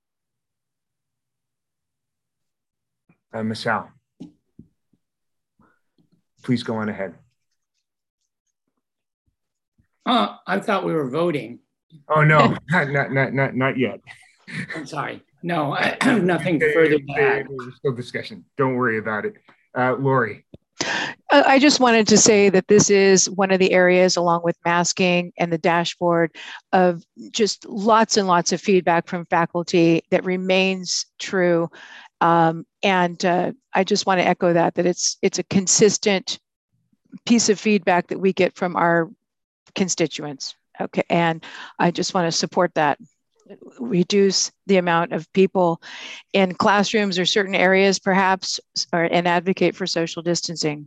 Uh, Masao, please go on ahead. Uh, I thought we were voting. Oh no, not not not not not yet. I'm sorry. No, I have nothing further to add. There's still discussion. Don't worry about it. Uh, Lori. I just wanted to say that this is one of the areas, along with masking and the dashboard, of just lots and lots of feedback from faculty that remains true. Um, and uh, I just want to echo that, that it's, it's a consistent piece of feedback that we get from our constituents. Okay, and I just want to support that. Reduce the amount of people in classrooms or certain areas, perhaps, or, and advocate for social distancing.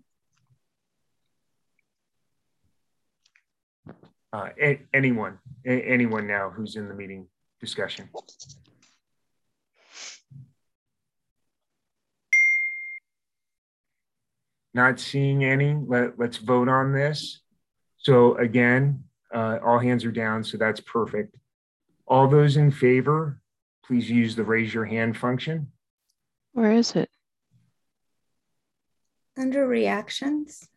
Uh, a anyone, a anyone now who's in the meeting discussion. Not seeing any. Let, let's vote on this. So again, uh, all hands are down, so that's perfect. All those in favor, please use the raise your hand function. Where is it? Under reactions.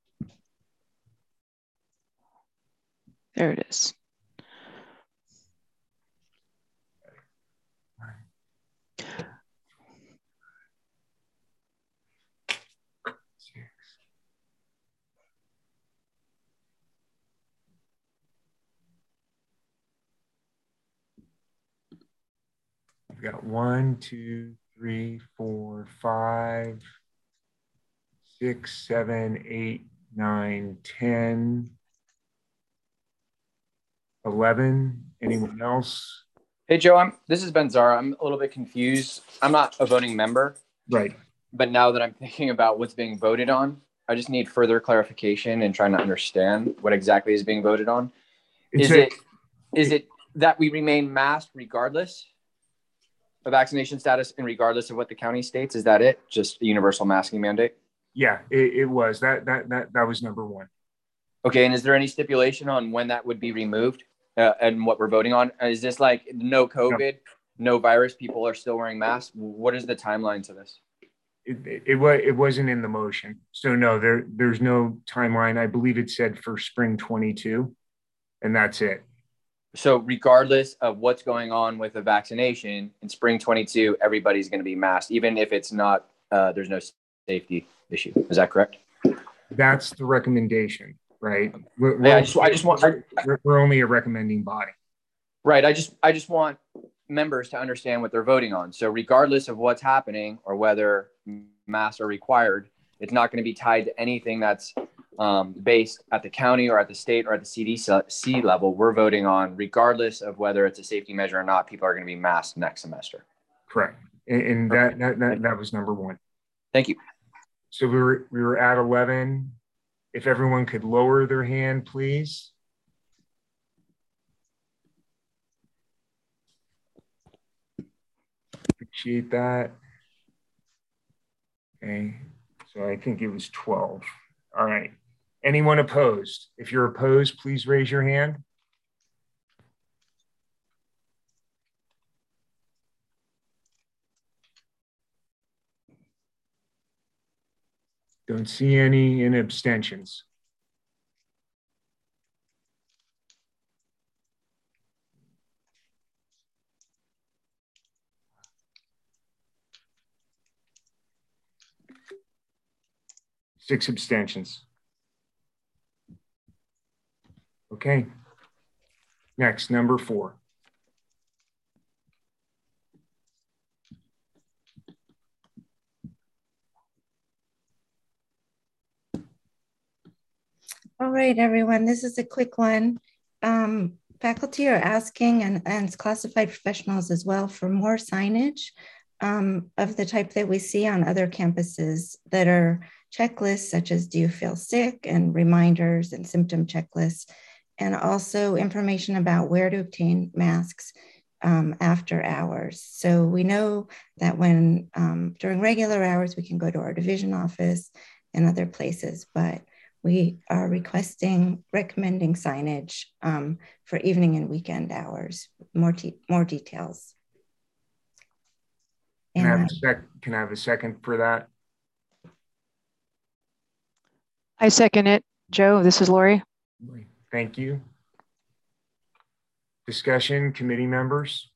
There it is. We've got one, two, three, four, five, six, seven, eight, nine, ten, eleven. Anyone else? Hey, Joe, I'm, this is Ben Zara. I'm a little bit confused. I'm not a voting member. Right. But now that I'm thinking about what's being voted on, I just need further clarification and trying to understand what exactly is being voted on. It's is a, it is it that we remain masked regardless of vaccination status and regardless of what the county states? Is that it? Just a universal masking mandate? Yeah, it, it was. That, that, that, that was number one. Okay, and is there any stipulation on when that would be removed uh, and what we're voting on? Is this like no COVID, no, no virus, people are still wearing masks? What is the timeline to this? It, it, it, was, it wasn't in the motion. So no, there, there's no timeline. I believe it said for spring twenty-two, and that's it. So regardless of what's going on with the vaccination in spring twenty-two, everybody's going to be masked, even if it's not, uh, there's no safety issue. Is that correct? That's the recommendation, right? We're, yeah, I just, I just want, we're, we're only a recommending body. Right. I just, I just want members to understand what they're voting on. So regardless of what's happening or whether masks are required, it's not going to be tied to anything that's um, based at the county or at the state or at the C D C level, we're voting on, regardless of whether it's a safety measure or not, people are going to be masked next semester. Correct. And, and that, that, that, that was number one. Thank you. So we were, we were at eleven. If everyone could lower their hand, please. Appreciate that. Okay, so I think it was twelve. All right. Anyone opposed? If you're opposed, please raise your hand. Don't see any in abstentions. Six abstentions. Okay. Next, number four. All right, everyone, this is a quick one. Um, faculty are asking, and, and classified professionals as well, for more signage um, of the type that we see on other campuses that are checklists, such as do you feel sick, and reminders and symptom checklists, and also information about where to obtain masks um, after hours. So we know that when um, during regular hours, we can go to our division office and other places, but we are requesting, recommending signage um, for evening and weekend hours, more, more details. Can I, have And, a sec can I have a second for that? I second it. Joe, this is Lori. Thank you. Discussion, committee members.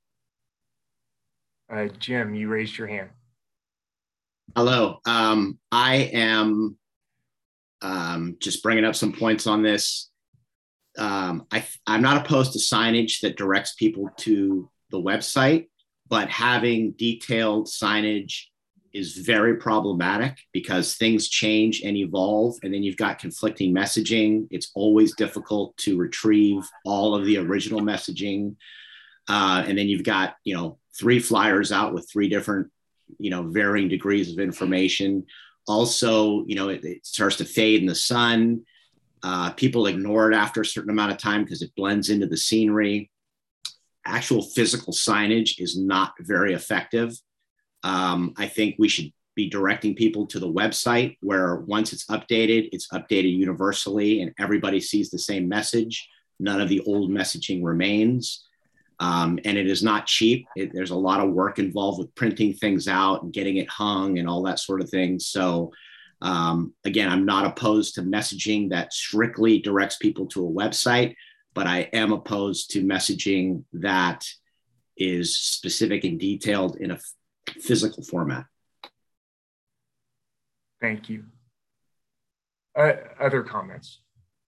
Uh, Jim, you raised your hand. Hello. Um, I am um, just bringing up some points on this. Um, I, I'm not opposed to signage that directs people to the website, but having detailed signage is very problematic because things change and evolve, and then you've got conflicting messaging. It's always difficult to retrieve all of the original messaging. Uh, and then you've got, you know, three flyers out with three different, you know, varying degrees of information. Also, you know, it, it starts to fade in the sun. Uh, people ignore it after a certain amount of time because it blends into the scenery. Actual physical signage is not very effective. Um, I think we should be directing people to the website where once it's updated, it's updated universally and everybody sees the same message. None of the old messaging remains. Um, and it is not cheap. It, there's a lot of work involved with printing things out and getting it hung and all that sort of thing. So um, again, I'm not opposed to messaging that strictly directs people to a website, but I am opposed to messaging that is specific and detailed in a physical format. Thank you. Uh, other comments?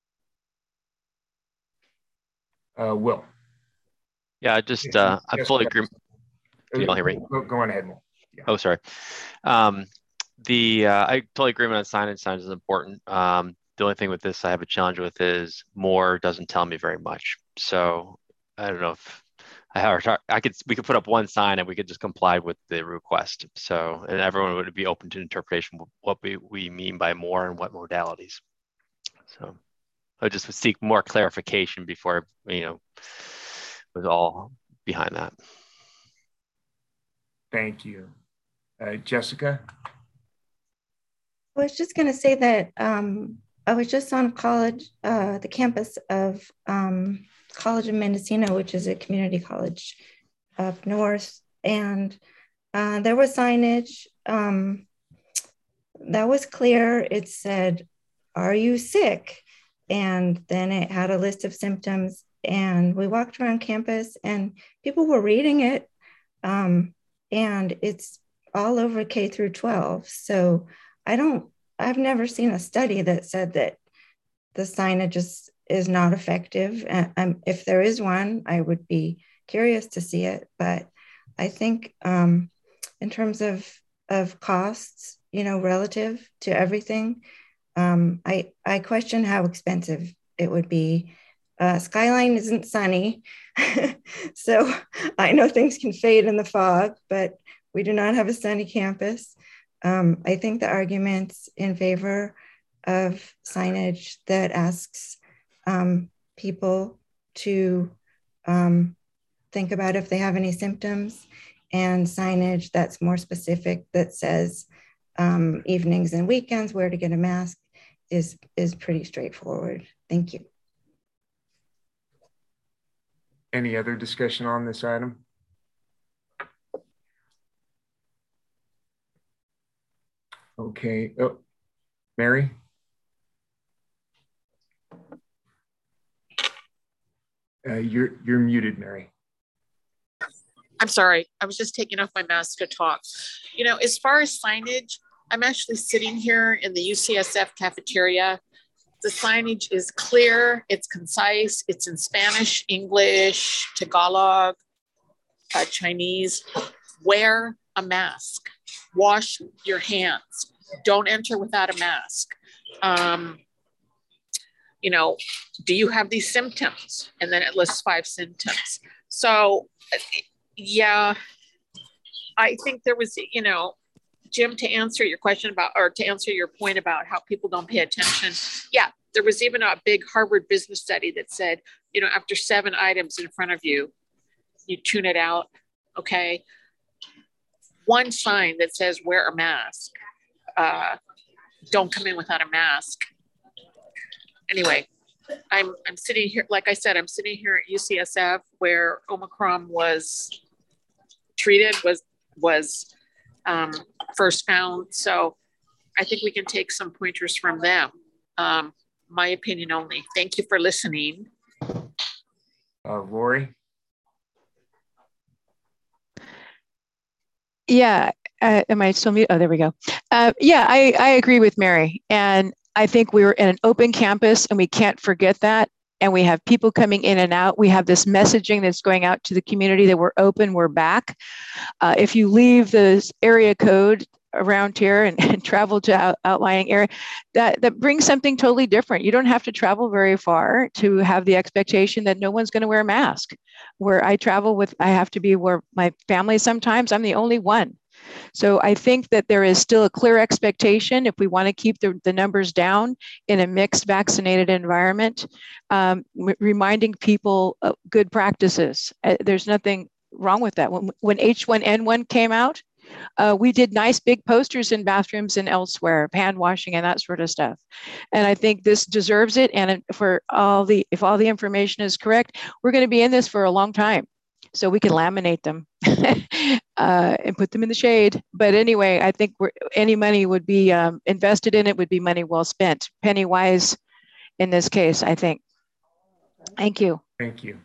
Uh, Will. Yeah, just uh, I fully agree. Can you all hear me? Go, go on ahead, Will. Yeah. Oh, sorry. Um, the uh, I totally agree with signage. Signage is important. Um, the only thing with this I have a challenge with is more doesn't tell me very much. So I don't know if I have I could we could put up one sign and we could just comply with the request. So and everyone would be open to interpretation of what we, we mean by more and what modalities. So I just would seek more clarification before you know was all behind that. Thank you. Uh, Jessica? I was just going to say that um, I was just on college, uh, the campus of um, College of Mendocino, which is a community college up north. And uh, there was signage um, that was clear. It said, "Are you sick?" And then it had a list of symptoms. And we walked around campus and people were reading it. Um, and it's all over K through twelve. So I don't, I've never seen a study that said that the signage is, is not effective. And um, if there is one, I would be curious to see it. But I think um, in terms of, of costs, you know, relative to everything, Um, I, I question how expensive it would be. Uh, Skyline isn't sunny, so I know things can fade in the fog, but we do not have a sunny campus. Um, I think the arguments in favor of signage that asks um, people to um, think about if they have any symptoms, and signage that's more specific that says um, evenings and weekends where to get a mask is, is pretty straightforward. Thank you. Any other discussion on this item? Okay. Oh, Mary? Uh, you're, you're muted, Mary. I'm sorry, I was just taking off my mask to talk. You know, as far as signage, I'm actually sitting here in the U C S F cafeteria. The signage is clear, it's concise, it's in Spanish, English, Tagalog, uh, Chinese. Wear a mask, wash your hands, don't enter without a mask. Um, you know, do you have these symptoms? And then it lists five symptoms. So, yeah, I think there was, you know, Jim, to answer your question about, or to answer your point about how people don't pay attention. Yeah, there was even a big Harvard business study that said, you know, after seven items in front of you, you tune it out, okay? One sign that says wear a mask, uh, don't come in without a mask. Anyway, I'm, I'm sitting here, like I said, I'm sitting here at U C S F where Omicron was treated, was, was um, first found. So I think we can take some pointers from them. Um, my opinion only. Thank you for listening. Uh, Lori? Yeah, uh, am I still mute? Oh, there we go. Uh, yeah, I, I agree with Mary. And I think we were in an open campus and we can't forget that. And we have people coming in and out. We have this messaging that's going out to the community that we're open, we're back. Uh, if you leave this area code around here and, and travel to out, outlying area, that, that brings something totally different. You don't have to travel very far to have the expectation that no one's going to wear a mask. Where I travel with, I have to be where my family sometimes, I'm the only one. So I think that there is still a clear expectation if we want to keep the, the numbers down in a mixed vaccinated environment, um, reminding people of good practices. Uh, there's nothing wrong with that. When, when H one N one came out, uh, we did nice big posters in bathrooms and elsewhere, hand washing and that sort of stuff. And I think this deserves it. And for all the, if all the information is correct, we're going to be in this for a long time. So we can laminate them uh, and put them in the shade. But anyway, I think we're, any money would be um, invested in it would be money well spent. Penny wise in this case, I think. Thank you. Thank you.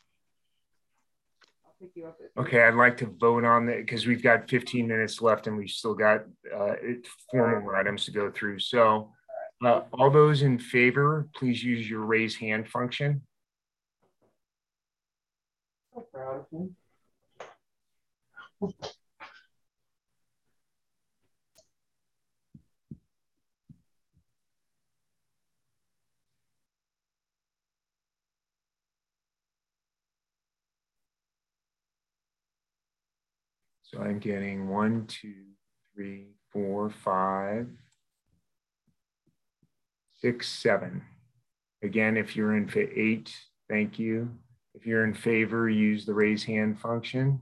Okay, I'd like to vote on that because we've got fifteen minutes left and we've still got uh, formal items to go through. So uh, all those in favor, please use your raise hand function. So proud of him. So I'm getting one, two, three, four, five, six, seven. Again, if you're in for eight, thank you. If you're in favor, use the raise hand function.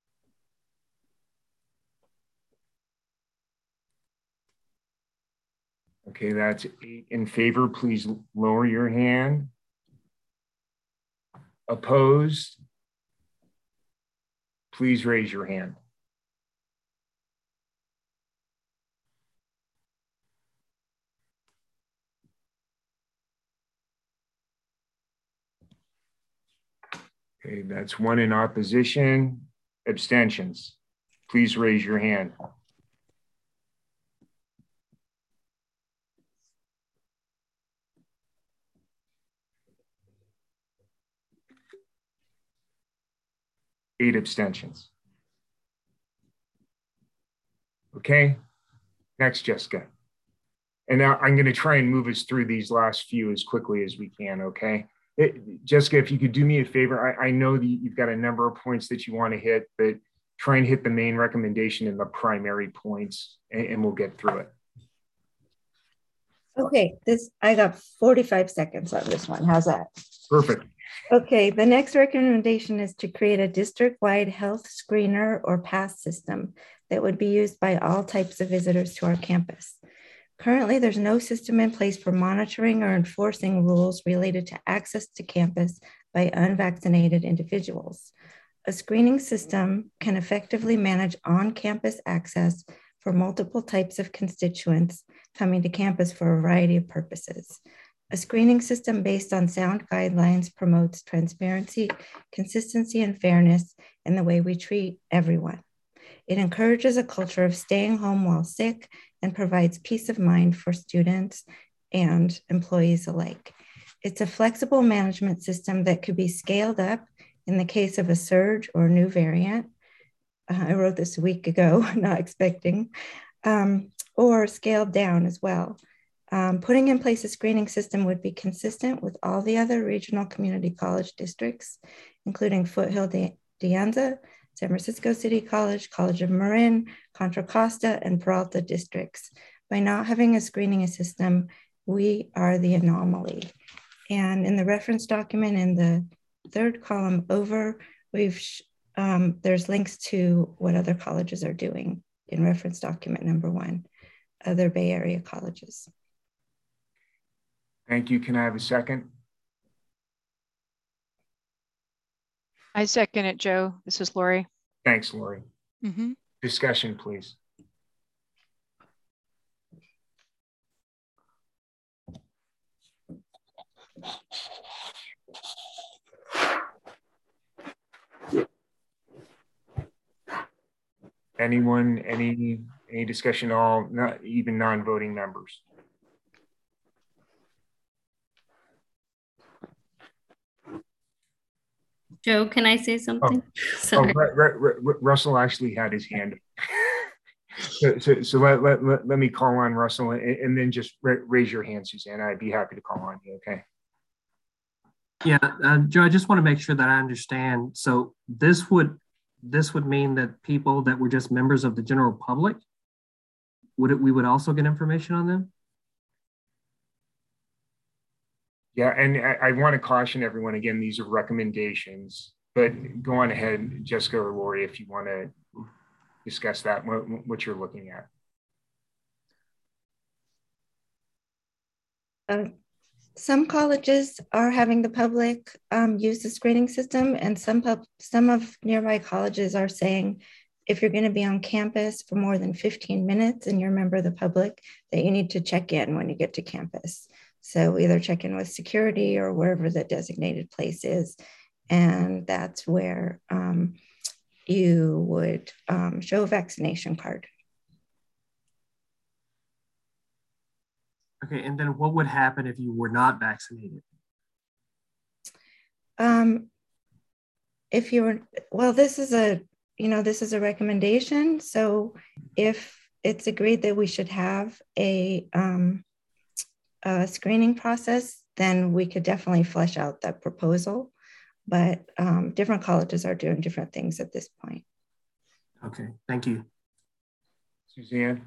Okay, that's eight in favor. Please lower your hand. Opposed? Please raise your hand. Okay, that's one in opposition. Abstentions? Please raise your hand. Eight abstentions. Okay, next, Jessica. And now I'm going to try and move us through these last few as quickly as we can, okay? It, Jessica, if you could do me a favor, I, I know that you've got a number of points that you want to hit, but try and hit the main recommendation and the primary points, and, and we'll get through it. Okay, this I got forty-five seconds on this one. How's that? Perfect. Okay, the next recommendation is to create a district-wide health screener or pass system that would be used by all types of visitors to our campus. Currently, there's no system in place for monitoring or enforcing rules related to access to campus by unvaccinated individuals. A screening system can effectively manage on-campus access for multiple types of constituents coming to campus for a variety of purposes. A screening system based on sound guidelines promotes transparency, consistency, and fairness in the way we treat everyone. It encourages a culture of staying home while sick and provides peace of mind for students and employees alike. It's a flexible management system that could be scaled up in the case of a surge or new variant. Uh, I wrote this a week ago, not expecting, um, or scaled down as well. Um, putting in place a screening system would be consistent with all the other regional community college districts, including Foothill De, De Anza, San Francisco City College, College of Marin, Contra Costa, and Peralta districts. By not having a screening system, we are the anomaly. And in the reference document in the third column over, we've um, there's links to what other colleges are doing in reference document number one, other Bay Area colleges. Thank you. Can I have a second? I second it, Joe. This is Lori. Thanks, Lori. Mm-hmm. Discussion, please. Anyone, any, any discussion at all, not even non-voting members? Joe, can I say something? Oh, Sorry. oh, R R R Russell actually had his hand up. so so, so let, let, let, let me call on Russell and, and then just raise your hand, Susanna. I'd be happy to call on you, okay? Yeah, uh, Joe, I just want to make sure that I understand. So this would this would mean that people that were just members of the general public, would it, we would also get information on them? Yeah, and I, I want to caution everyone, again, these are recommendations, but go on ahead, Jessica or Lori, if you want to discuss that, what, what you're looking at. Uh, some colleges are having the public um, use the screening system, and some, pub some of nearby colleges are saying, if you're going to be on campus for more than fifteen minutes and you're a member of the public, that you need to check in when you get to campus. So either check in with security or wherever the designated place is. And that's where um, you would um, show a vaccination card. Okay, and then what would happen if you were not vaccinated? Um, if you were, well, this is a, you know, this is a recommendation. So if it's agreed that we should have a, um, a screening process, then we could definitely flesh out that proposal. But um, different colleges are doing different things at this point. Okay, thank you. Suzanne?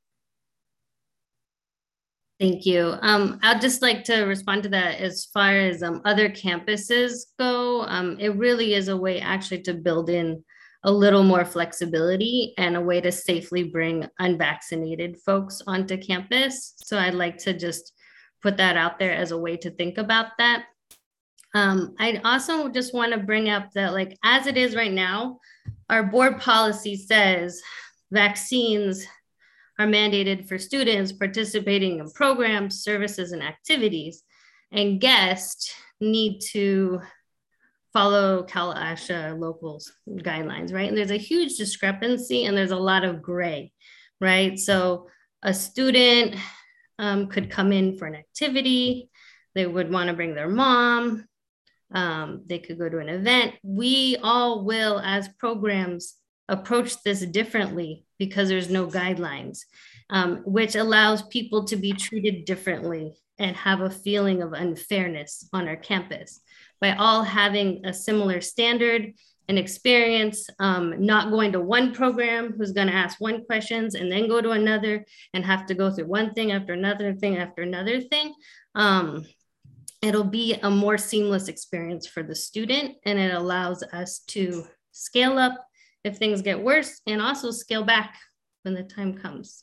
Thank you. Um, I'd just like to respond to that as far as um, other campuses go. Um, it really is a way actually to build in a little more flexibility and a way to safely bring unvaccinated folks onto campus. So I'd like to just put that out there as a way to think about that. Um, I also just want to bring up that, like, as it is right now, our board policy says vaccines are mandated for students participating in programs, services, and activities, and guests need to follow CalASHA locals guidelines, right? And there's a huge discrepancy and there's a lot of gray, right? So a student um, could come in for an activity, they would want to bring their mom, um, they could go to an event. We all will, as programs, approach this differently because there's no guidelines. um, which allows people to be treated differently and have a feeling of unfairness on our campus by all having a similar standard and experience, um, not going to one program who's going to ask one questions and then go to another and have to go through one thing after another thing after another thing. Um, it'll be a more seamless experience for the student, and it allows us to scale up if things get worse and also scale back when the time comes.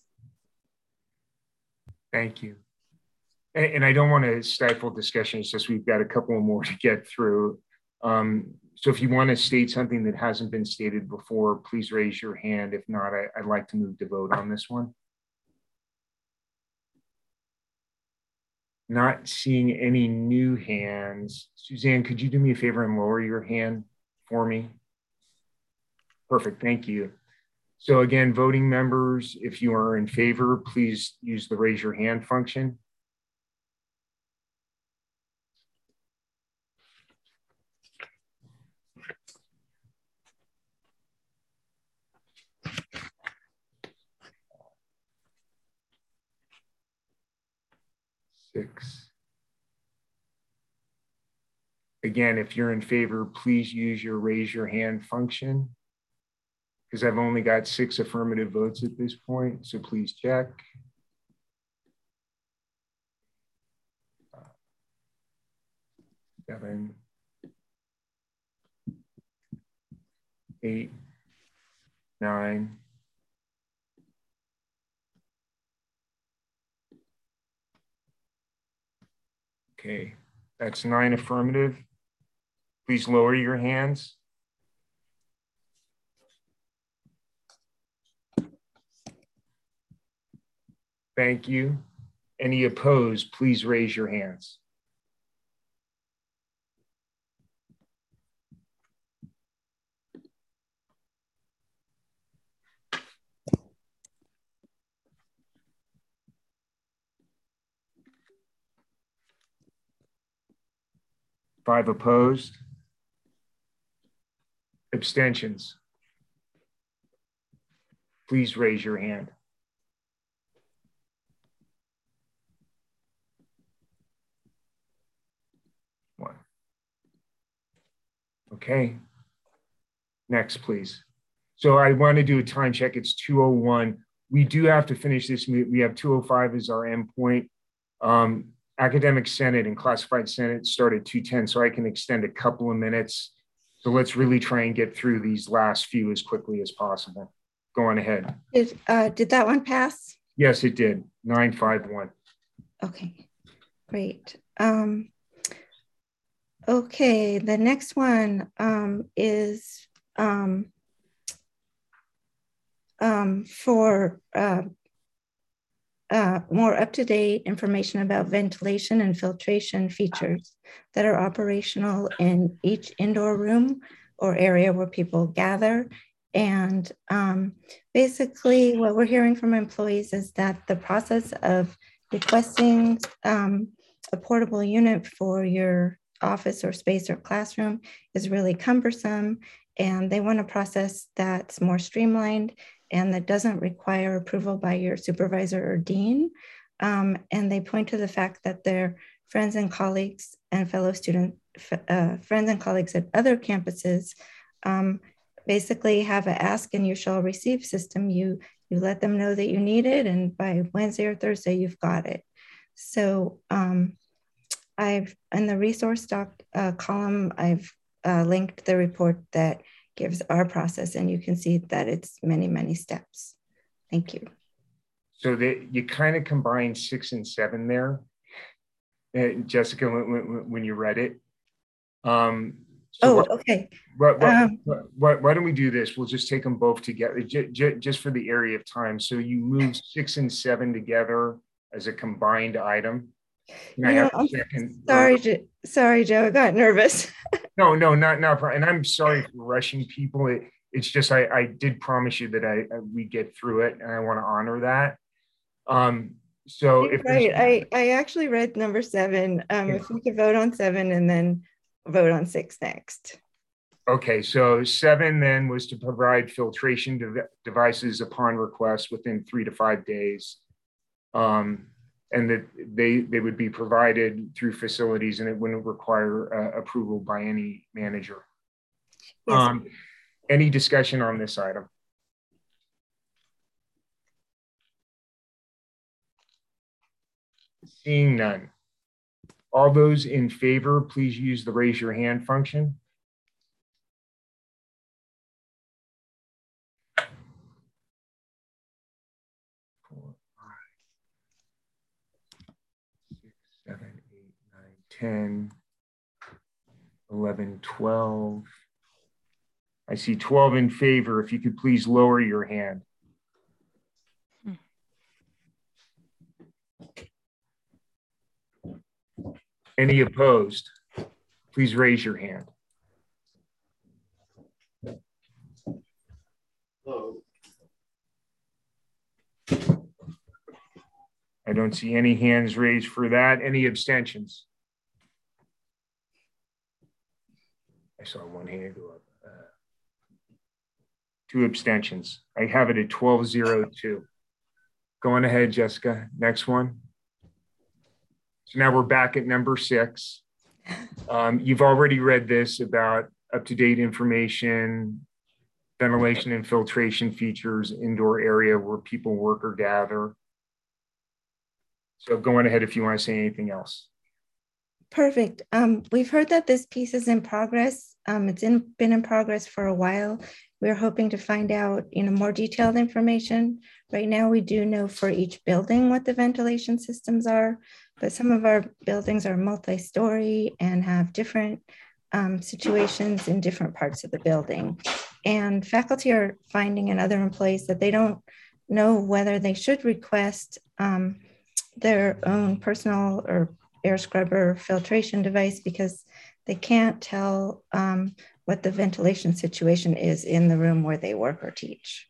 Thank you. And, and I don't want to stifle discussion. It's just we've got a couple more to get through. Um, so if you want to state something that hasn't been stated before, please raise your hand. If not, I, I'd like to move to vote on this one. Not seeing any new hands. Suzanne, could you do me a favor and lower your hand for me? Perfect, thank you. So again, voting members, if you are in favor, please use the raise your hand function. Six. Again, if you're in favor, please use your raise your hand function, because I've only got six affirmative votes at this point, so please check. Seven, eight, nine, okay, that's nine affirmative. Please lower your hands. Thank you. Any opposed, please raise your hands. Five opposed. Abstentions. Please raise your hand. One. Okay. Next, please. So I want to do a time check. It's two oh one. We do have to finish this. We have two oh five as our endpoint. Um, Academic Senate and Classified Senate start at two ten, so I can extend a couple of minutes. So let's really try and get through these last few as quickly as possible. Go on ahead. Did, uh, did that one pass? Yes, it did. nine five one. Okay, great. Um, okay, the next one um, is um, um, for uh, uh, more up-to-date information about ventilation and filtration features that are operational in each indoor room or area where people gather. And um, basically what we're hearing from employees is that the process of requesting um, a portable unit for your office or space or classroom is really cumbersome, and they want a process that's more streamlined and that doesn't require approval by your supervisor or dean. Um, and they point to the fact that their friends and colleagues and fellow student, uh, friends and colleagues at other campuses um, basically have a ask and you shall receive system. You, you let them know that you need it, and by Wednesday or Thursday, you've got it. So um, I've, in the resource doc uh, column, I've uh, linked the report that gives our process, and you can see that it's many, many steps. Thank you. So that you kind of combine six and seven there, uh, Jessica, when, when you read it. Um, so oh, what, okay. What, what, um, what, what, why don't we do this? We'll just take them both together, j j just for the area of time. So you move six and seven together as a combined item. Can I know, have a I'm second? sorry, Jo- sorry, Joe, I got nervous. No, no, not not. And I'm sorry for rushing people. It, it's just I, I did promise you that I, I we get through it, and I want to honor that. Um, so You're if right, I I actually read number seven. Um, yeah. If we could vote on seven and then vote on six next. Okay, so seven then was to provide filtration de devices upon request within three to five days. Um, and that they, they would be provided through facilities and it wouldn't require uh, approval by any manager. Yes. Um, any discussion on this item? Seeing none. All those in favor, please use the raise your hand function. Four, five, six, seven, eight, nine, ten, eleven, twelve. I see twelve in favor. If you could please lower your hand. Any opposed? Please raise your hand. I don't see any hands raised for that. Any abstentions? I saw one hand go up. Uh, two abstentions. I have it at twelve zero two. Go on ahead, Jessica. Next one. So now we're back at number six. Um, you've already read this about up-to-date information, ventilation and filtration features, indoor area where people work or gather. So go on ahead if you want to say anything else. Perfect. Um, we've heard that this piece is in progress. Um, it's in, been in progress for a while. We're hoping to find out, you know, more detailed information. Right now, we do know for each building what the ventilation systems are, but some of our buildings are multi-story and have different um, situations in different parts of the building. And faculty are finding and other employees that they don't know whether they should request um, their own personal or air scrubber filtration device because they can't tell um, what the ventilation situation is in the room where they work or teach.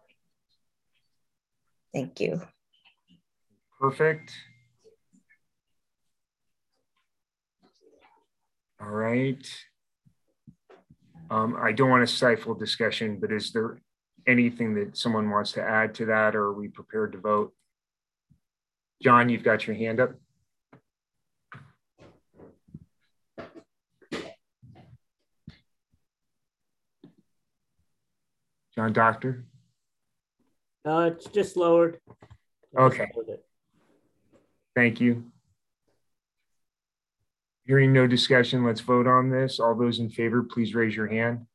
Thank you. Perfect. All right. Um, I don't want to stifle discussion, but is there anything that someone wants to add to that, or are we prepared to vote? John, you've got your hand up. John Doctor? No, uh, it's just lowered. Okay. Thank you. Hearing no discussion, let's vote on this. All those in favor, please raise your hand.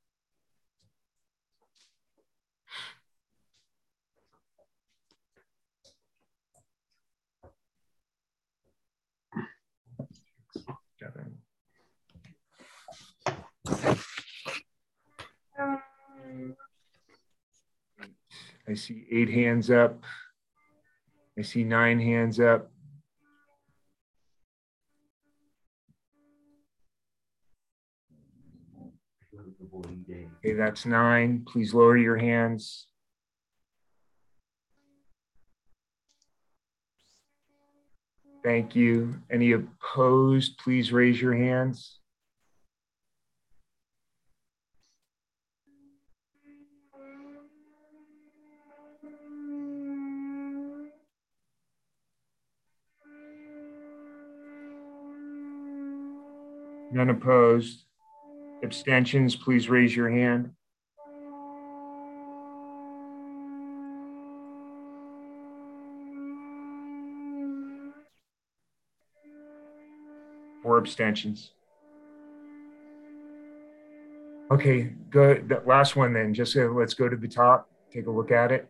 Seven. I see eight hands up. I see nine hands up. Okay, that's nine. Please lower your hands. Thank you. Any opposed, please raise your hands. None opposed. Abstentions, please raise your hand. Four abstentions. Okay, good. That last one then, just uh, let's go to the top, take a look at it.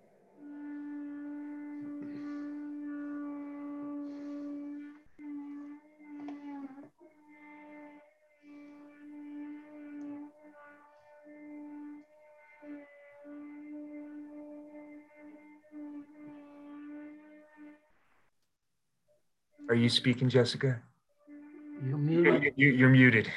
Are you speaking, Jessica? You're muted. You're, you're muted.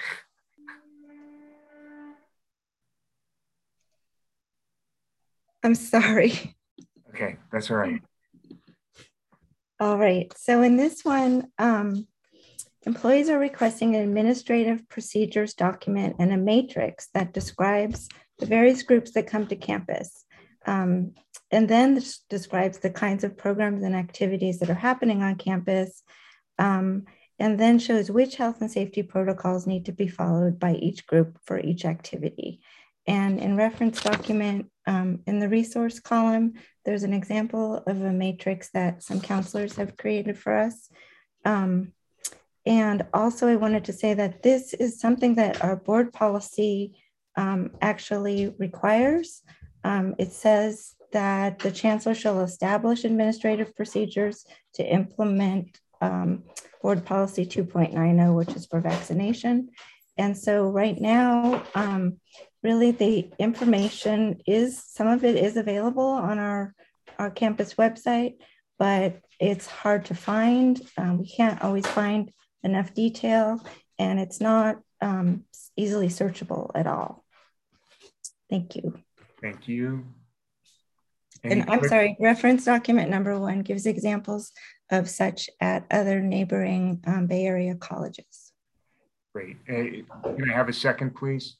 I'm sorry. Okay, that's all right. All right. So in this one, um, employees are requesting an administrative procedures document and a matrix that describes the various groups that come to campus. Um, and then this describes the kinds of programs and activities that are happening on campus, um, and then shows which health and safety protocols need to be followed by each group for each activity. And in reference document, um, in the resource column, there's an example of a matrix that some counselors have created for us. Um, and also I wanted to say that this is something that our board policy um, actually requires. Um, it says that the chancellor shall establish administrative procedures to implement um, board policy two point nine zero, which is for vaccination. And so right now, um, really the information is, some of it is available on our, our campus website, but it's hard to find. Um, we can't always find enough detail, and it's not um, easily searchable at all. Thank you. Thank you. Any And I'm quick- sorry, reference document number one gives examples of such at other neighboring um, Bay Area colleges. Great. Uh, can I have a second, please?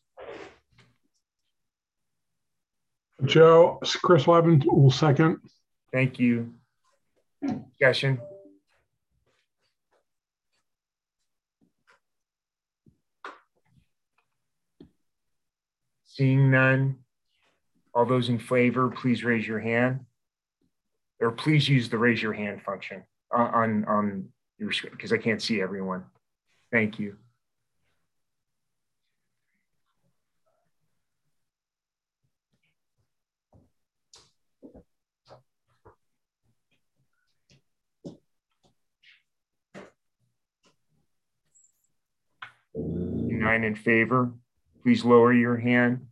Joe, Chris Webbin will second. Thank you. Discussion. Seeing none, all those in favor, please raise your hand, or please use the raise your hand function on, on, on your screen, because I can't see everyone. Thank you. Nine in favor, please lower your hand.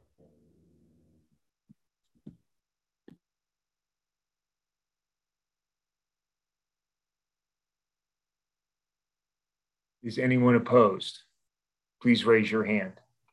Is anyone opposed? Please raise your hand.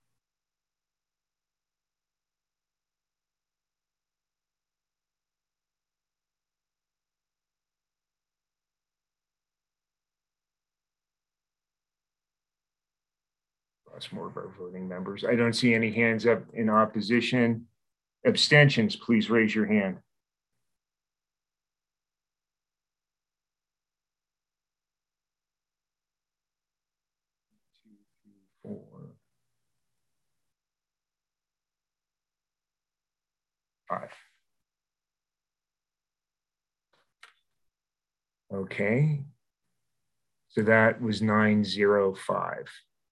That's more of our voting members. I don't see any hands up in opposition. Abstentions, please raise your hand. Two, three, four, five. Okay. So that was nine zero five.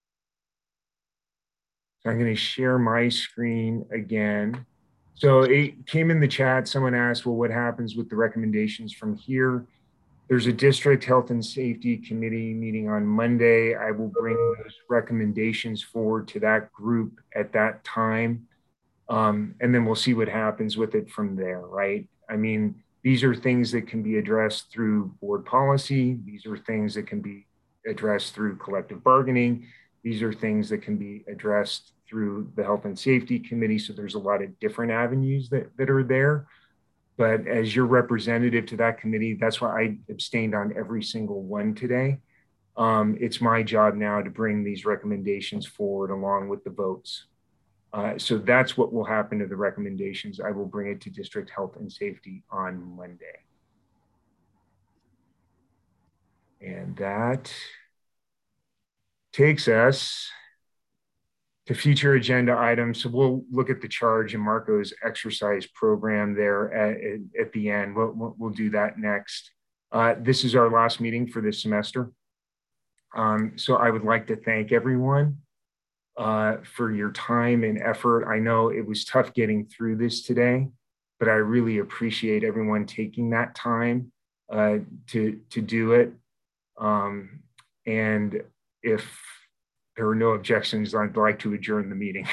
So I'm going to share my screen again. So it came in the chat. Someone asked, well, what happens with the recommendations from here? There's a district health and safety committee meeting on Monday. I will bring those recommendations forward to that group at that time. Um, and then we'll see what happens with it from there, right? I mean, these are things that can be addressed through board policy. These are things that can be addressed through collective bargaining. These are things that can be addressed through the Health and Safety Committee. So there's a lot of different avenues that, that are there. But as your representative to that committee, that's why I abstained on every single one today. Um, it's my job now to bring these recommendations forward along with the votes. Uh, so that's what will happen to the recommendations. I will bring it to District Health and Safety on Monday. And that takes us to future agenda items. So we'll look at the charge and Marco's exercise program there at, at, at the end. We'll, we'll do that next. Uh, this is our last meeting for this semester. Um, so I would like to thank everyone uh, for your time and effort. I know it was tough getting through this today, but I really appreciate everyone taking that time uh, to, to do it. Um, and if there are no objections, I'd like to adjourn the meeting.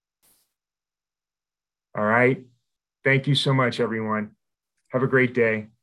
All right. Thank you so much, everyone. Have a great day.